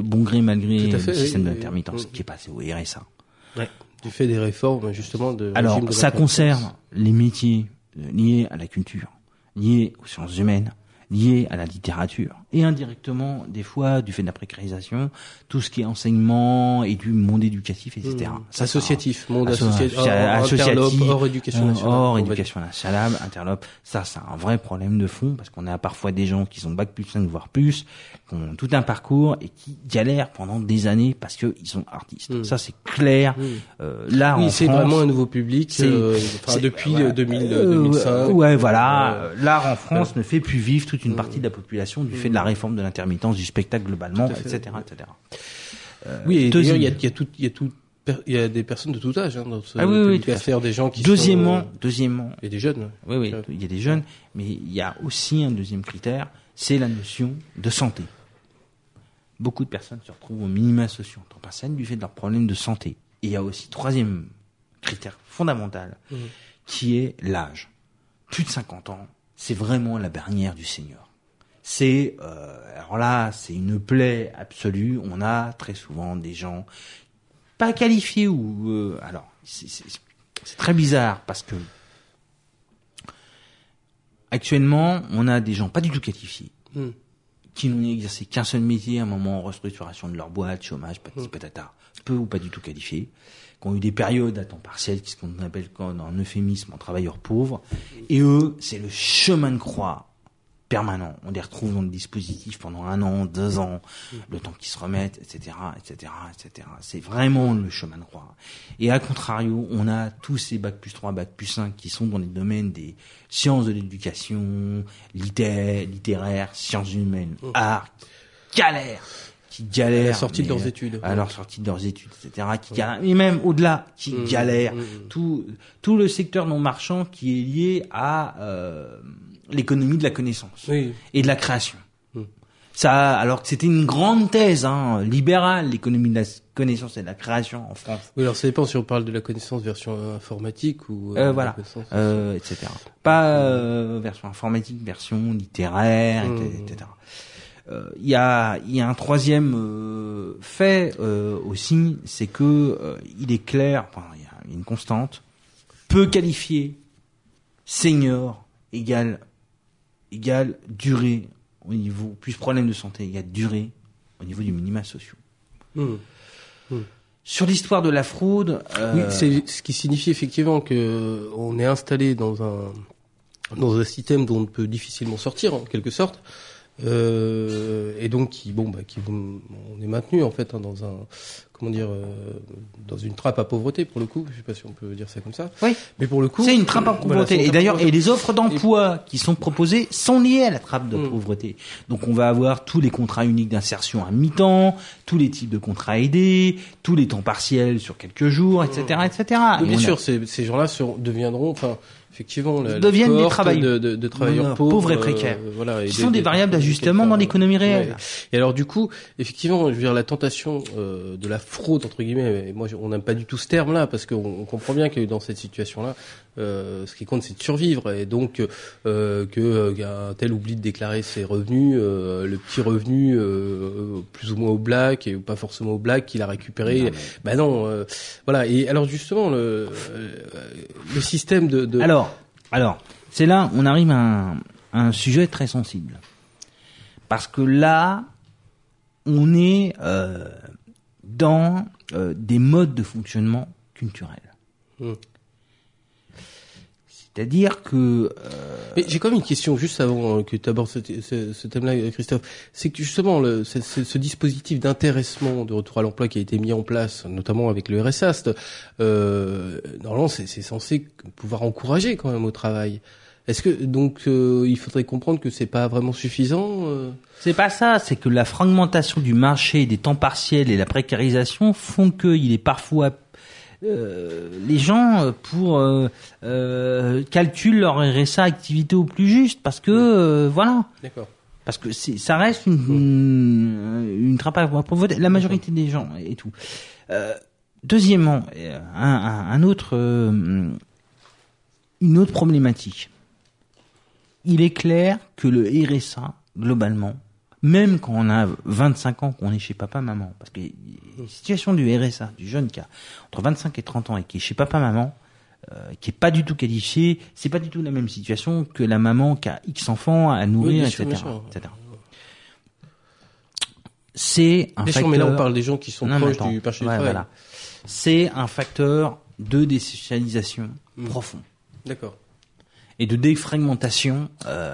le système d'intermittence qui est passé au RSA. Ouais. Du fait des réformes, justement, de Alors, régime de ça la concerne les métiers liés à la culture, liés aux sciences humaines, liés à la littérature, et indirectement, des fois, du fait de la précarisation, tout ce qui est enseignement et du monde éducatif, etc. Associatif, monde associatif, interlope, hors éducation nationale. Hors éducation nationale, interlope. Ça, c'est un vrai problème de fond, parce qu'on a parfois des gens qui sont bac plus 5, voire plus, qui ont tout un parcours et qui galèrent pendant des années parce qu'ils sont artistes. Ça, c'est clair. Là, oui, en c'est France, vraiment un nouveau public, depuis 2005. Ouais, voilà. L'art en France ne fait plus vivre toute une partie de la population du fait de la réforme de l'intermittence du spectacle globalement, etc., etc. Oui, et d'ailleurs, il y a des personnes de tout âge, dans ce public, c'est-à-dire des gens qui deuxièmement, et des jeunes. Oui, il y a des jeunes, mais il y a aussi un deuxième critère, c'est la notion de santé. Beaucoup de personnes se retrouvent aux minima sociaux en temps partiel du fait de leurs problèmes de santé. Et il y a aussi troisième critère fondamental, qui est l'âge. Plus de 50 ans, c'est vraiment la barrière du senior. Alors là, c'est une plaie absolue. On a très souvent des gens pas qualifiés alors c'est très bizarre parce que actuellement, on a des gens pas du tout qualifiés qui n'ont exercé qu'un seul métier à un moment en restructuration de leur boîte, chômage, patata, peu ou pas du tout qualifiés, qui ont eu des périodes à temps partiel, ce qu'on appelle en euphémisme en travailleurs pauvres, et eux, c'est le chemin de croix permanent. On les retrouve dans le dispositif pendant 1 an, 2 ans, le temps qu'ils se remettent, etc., etc., etc. C'est vraiment le chemin de croix. Et à contrario, on a tous ces bac plus 3, bac plus 5 qui sont dans les domaines des sciences de l'éducation, littéraire, sciences humaines, art, qui galèrent. À la sortie de leurs études. À leur sortie de leurs études, etc., qui galèrent. Et même au-delà, qui galèrent. Tout le secteur non marchand qui est lié à, l'économie de la connaissance et de la création. Ça, alors que c'était une grande thèse libérale, l'économie de la connaissance et de la création en France. Oui, alors ça dépend si on parle de la connaissance version informatique ou voilà, etc. Pas version informatique, version littéraire, etc. Il y a un troisième fait aussi, c'est que il est clair, il y a une constante, peu qualifié, senior égale durée au niveau, plus problème de santé égale durée au niveau du minima sociaux. Sur l'histoire de la fraude, oui, c'est ce qui signifie effectivement que on est installé dans un système dont on peut difficilement sortir en quelque sorte, Et donc on est maintenu en fait dans un dans une trappe à pauvreté pour le coup. Je sais pas si on peut dire ça comme ça. Oui. Mais pour le coup, C'est une trappe à pauvreté. voilà, Et d'ailleurs, et les offres d'emploi qui sont proposées sont liées à la trappe de pauvreté. Donc, on va avoir tous les contrats uniques d'insertion à mi-temps, tous les types de contrats aidés, tous les temps partiels sur quelques jours, etc., etc. Donc, bien sûr, ces gens-là deviendront, effectivement, deviennent des travailleurs, de travailleurs pauvres et précaires, voilà, qui sont des variables d'ajustement dans l'économie réelle. Ouais. Et alors, du coup, effectivement, je veux dire, la tentation de la fraude entre guillemets. Et moi, on n'aime pas du tout ce terme-là parce qu'on comprend bien que dans cette situation-là, ce qui compte, c'est de survivre. Et donc, qu'un tel oublie de déclarer ses revenus, le petit revenu plus ou moins au black et pas forcément au black qu'il a récupéré. Voilà. Et alors, justement, le système de Alors, c'est là on arrive à un sujet très sensible. Parce que là, on est dans des modes de fonctionnement culturels. C'est-à-dire que... Mais j'ai quand même une question, juste avant que tu abordes ce thème-là, Christophe. C'est que justement, ce dispositif d'intéressement de retour à l'emploi qui a été mis en place, notamment avec le RSA, normalement, c'est censé pouvoir encourager quand même au travail. Est-ce que donc il faudrait comprendre que c'est pas vraiment suffisant C'est pas ça, c'est que la fragmentation du marché, des temps partiels et la précarisation font qu'il est parfois les gens calculent leur RSA activité au plus juste parce que voilà. D'accord. Parce que ça reste une trappe à pauvreté, la majorité des gens et tout. Deuxièmement, une autre problématique. Il est clair que le RSA, globalement, même quand on a 25 ans, qu'on est chez papa-maman, parce que la situation du RSA, du jeune qui a entre 25 et 30 ans et qui est chez papa-maman, qui est pas du tout qualifié, c'est pas du tout la même situation que la maman qui a X enfants à nourrir, oui, etc., etc. C'est un facteur... mais là on parle des gens qui sont proches du marché du travail. Voilà. C'est un facteur de désocialisation profond. D'accord. Et de défragmentation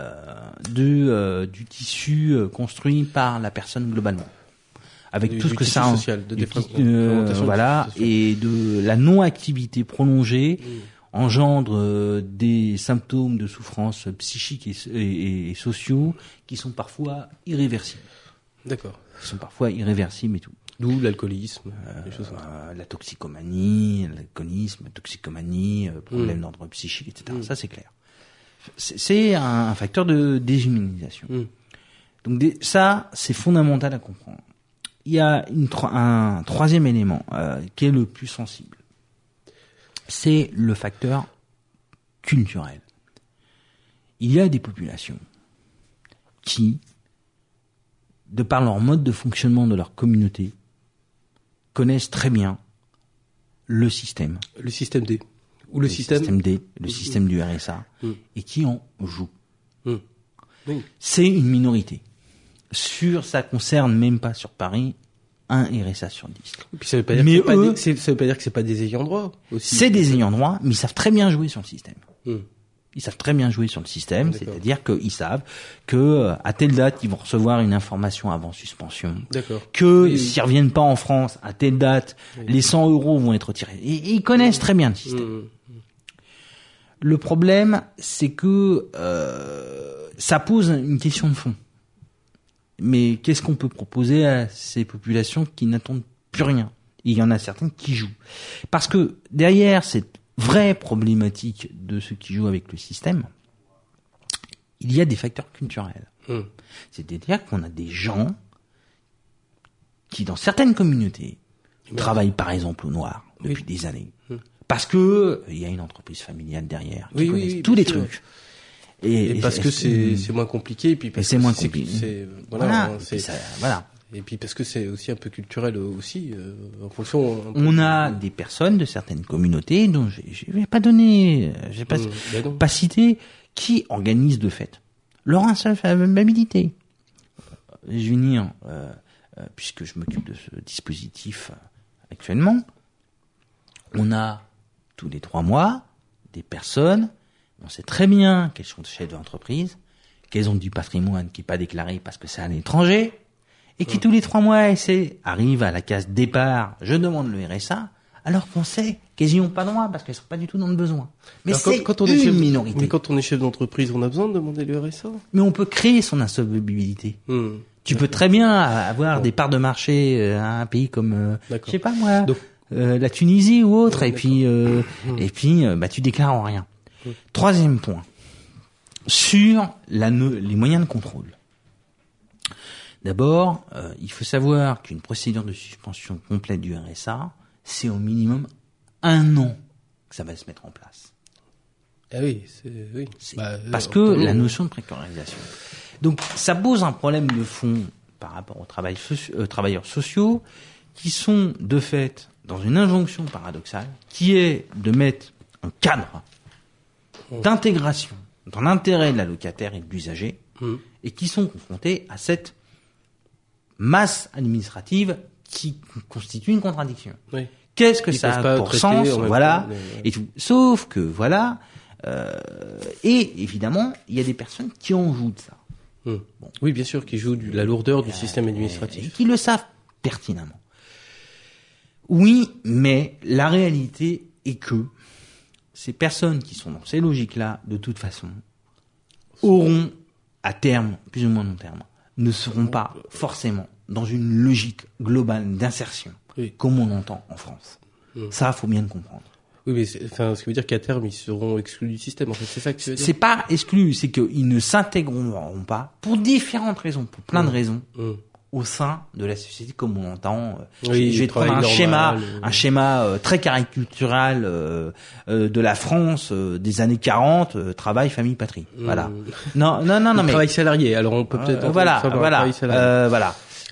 du tissu construit par la personne globalement, avec tout ce que ça social, voilà, et de la non-activité prolongée engendre des symptômes de souffrance psychique et sociaux qui sont parfois irréversibles. D'accord. Qui sont parfois irréversibles et tout. D'où l'alcoolisme, la toxicomanie, problème d'ordre psychique, etc. Ça c'est clair. C'est un facteur de déshumanisation. Donc ça, c'est fondamental à comprendre. Il y a un troisième élément qui est le plus sensible. C'est le facteur culturel. Il y a des populations qui, de par leur mode de fonctionnement de leur communauté, connaissent très bien le système. Le système D. Ou le système D, le système du RSA, et qui en joue. Oui. C'est une minorité. Ça concerne même pas sur Paris un RSA sur 10. Et puis ça veut pas dire ça veut pas dire que c'est pas des ayants droit aussi. C'est des ayants droit, mais ils savent très bien jouer sur le système. Ils savent très bien jouer sur le système, c'est-à-dire qu'ils savent que à telle date ils vont recevoir une information avant suspension. D'accord. Que s'ils reviennent pas en France à telle date, les 100 € vont être retirés. Et ils connaissent très bien le système. Le problème, c'est que ça pose une question de fond. Mais qu'est-ce qu'on peut proposer à ces populations qui n'attendent plus rien? Il y en a certaines qui jouent. Parce que derrière cette vraie problématique de ceux qui jouent avec le système, il y a des facteurs culturels. C'est-à-dire qu'on a des gens qui, dans certaines communautés, travaillent par exemple au noir depuis des années. Parce que il y a une entreprise familiale derrière qui connaît tous les trucs. Et parce que c'est moins compliqué, et puis parce c'est moins compliqué. Voilà. Voilà. Et puis parce que c'est aussi un peu culturel aussi, en fonction. On a des personnes de certaines communautés dont je vais pas donner, pas citer, qui organisent de fait leur insolvabilité. Je vais venir, puisque je m'occupe de ce dispositif actuellement, on a tous les 3 mois des personnes, on sait très bien qu'elles sont chefs d'entreprise, qu'elles ont du patrimoine qui est pas déclaré parce que c'est à l'étranger, et qui tous les 3 mois arrivent à la case départ, je demande le RSA, alors qu'on sait qu'elles y ont pas droit parce qu'elles sont pas du tout dans le besoin. Mais Alors, c'est quand on est une chef, minorité. Mais quand on est chef d'entreprise, on a besoin de demander le RSA. Mais on peut créer son insolvabilité. Tu peux très bien avoir des parts de marché à un pays comme, je sais pas moi, Donc, la Tunisie ou autre, Ouais, et puis tu déclares en rien. Troisième point, sur les moyens de contrôle. D'abord, il faut savoir qu'une procédure de suspension complète du RSA, c'est au minimum 1 an que ça va se mettre en place. Ah oui, oui. Parce que la notion de précarisation. Donc, ça pose un problème de fond par rapport aux travailleurs sociaux qui sont, de fait, dans une injonction paradoxale, qui est de mettre un cadre d'intégration dans l'intérêt de la locataire et de l'usager, et qui sont confrontés à cette masse administrative qui constitue une contradiction. Oui. Qu'est-ce que Ils ça peuvent a pas pour traiter sens, en même voilà, temps, et tout. Sauf que, voilà, et évidemment, il y a des personnes qui en jouent de ça. Bon. Oui, bien sûr, qui jouent la lourdeur du système Et administratif. qui le savent pertinemment. Oui, mais la réalité est que ces personnes qui sont dans ces logiques-là, de toute façon, auront, à terme, plus ou moins long terme, ne seront pas forcément dans une logique globale d'insertion, comme on l'entend en France. Ça, faut bien le comprendre. Oui, mais ce qui veut dire qu'à terme, ils seront exclus du système, en fait. C'est ça que tu veux dire? C'est pas exclu, c'est qu'ils ne s'intégreront pas, pour différentes raisons, pour plein de raisons, au sein de la société comme on l'entend. Oui, je vais te prendre un schéma très caricatural de la France des années 40, travail, famille, patrie. Voilà. Non, mais travail salarié. Alors on peut peut-être travail salarié.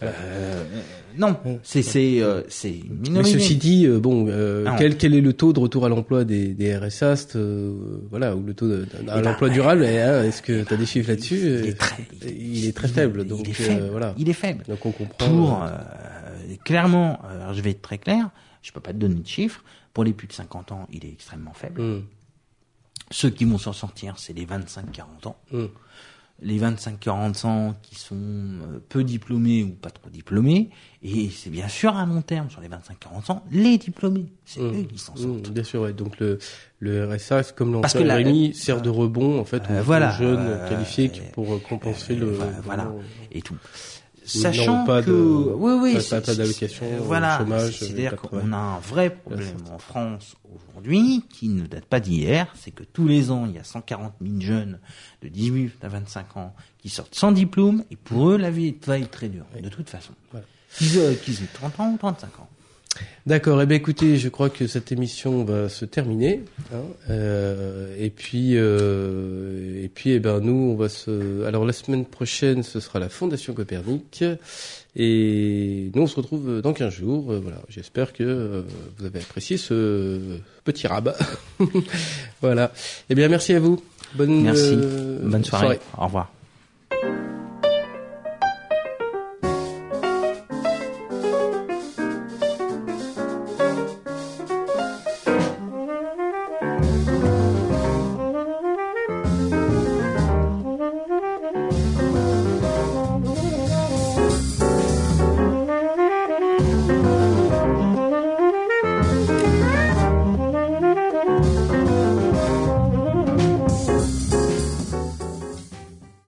Non, c'est mais ceci dit, quel est le taux de retour à l'emploi des RSA, ou le taux à l'emploi durable, est-ce que tu as des chiffres là-dessus? Il est très faible, donc il est faible, voilà. Il est faible. Donc on comprend. Clairement, alors je vais être très clair, je peux pas te donner de chiffres, pour les plus de 50 ans, il est extrêmement faible. Ceux qui vont s'en sortir, c'est les 25-40 ans. Les 25-40 ans qui sont peu diplômés ou pas trop diplômés, et c'est bien sûr à long terme sur les 25-40 ans, les diplômés, c'est eux qui s'en sortent. Bien sûr, ouais. Donc le RSA, comme l'enseigne Rémi, sert de rebond en fait aux jeunes qualifiés pour compenser et tout. Sachant pas que d'allocation chômage, c'est-à-dire qu'on a un vrai problème en France aujourd'hui qui ne date pas d'hier, c'est que tous les ans il y a 140 000 jeunes de 18 à 25 ans qui sortent sans diplôme, et pour eux la vie va être très dure de toute façon. Qu'ils aient 30 ans ou 35 ans. D'accord. Eh bien, écoutez, je crois que cette émission va se terminer. Et puis, nous, on va alors, la semaine prochaine, ce sera la Fondation Copernic. Et nous, on se retrouve dans 15 jours. Voilà. J'espère que vous avez apprécié ce petit rabat. Voilà. Eh bien, merci à vous. Merci. Bonne soirée. Au revoir.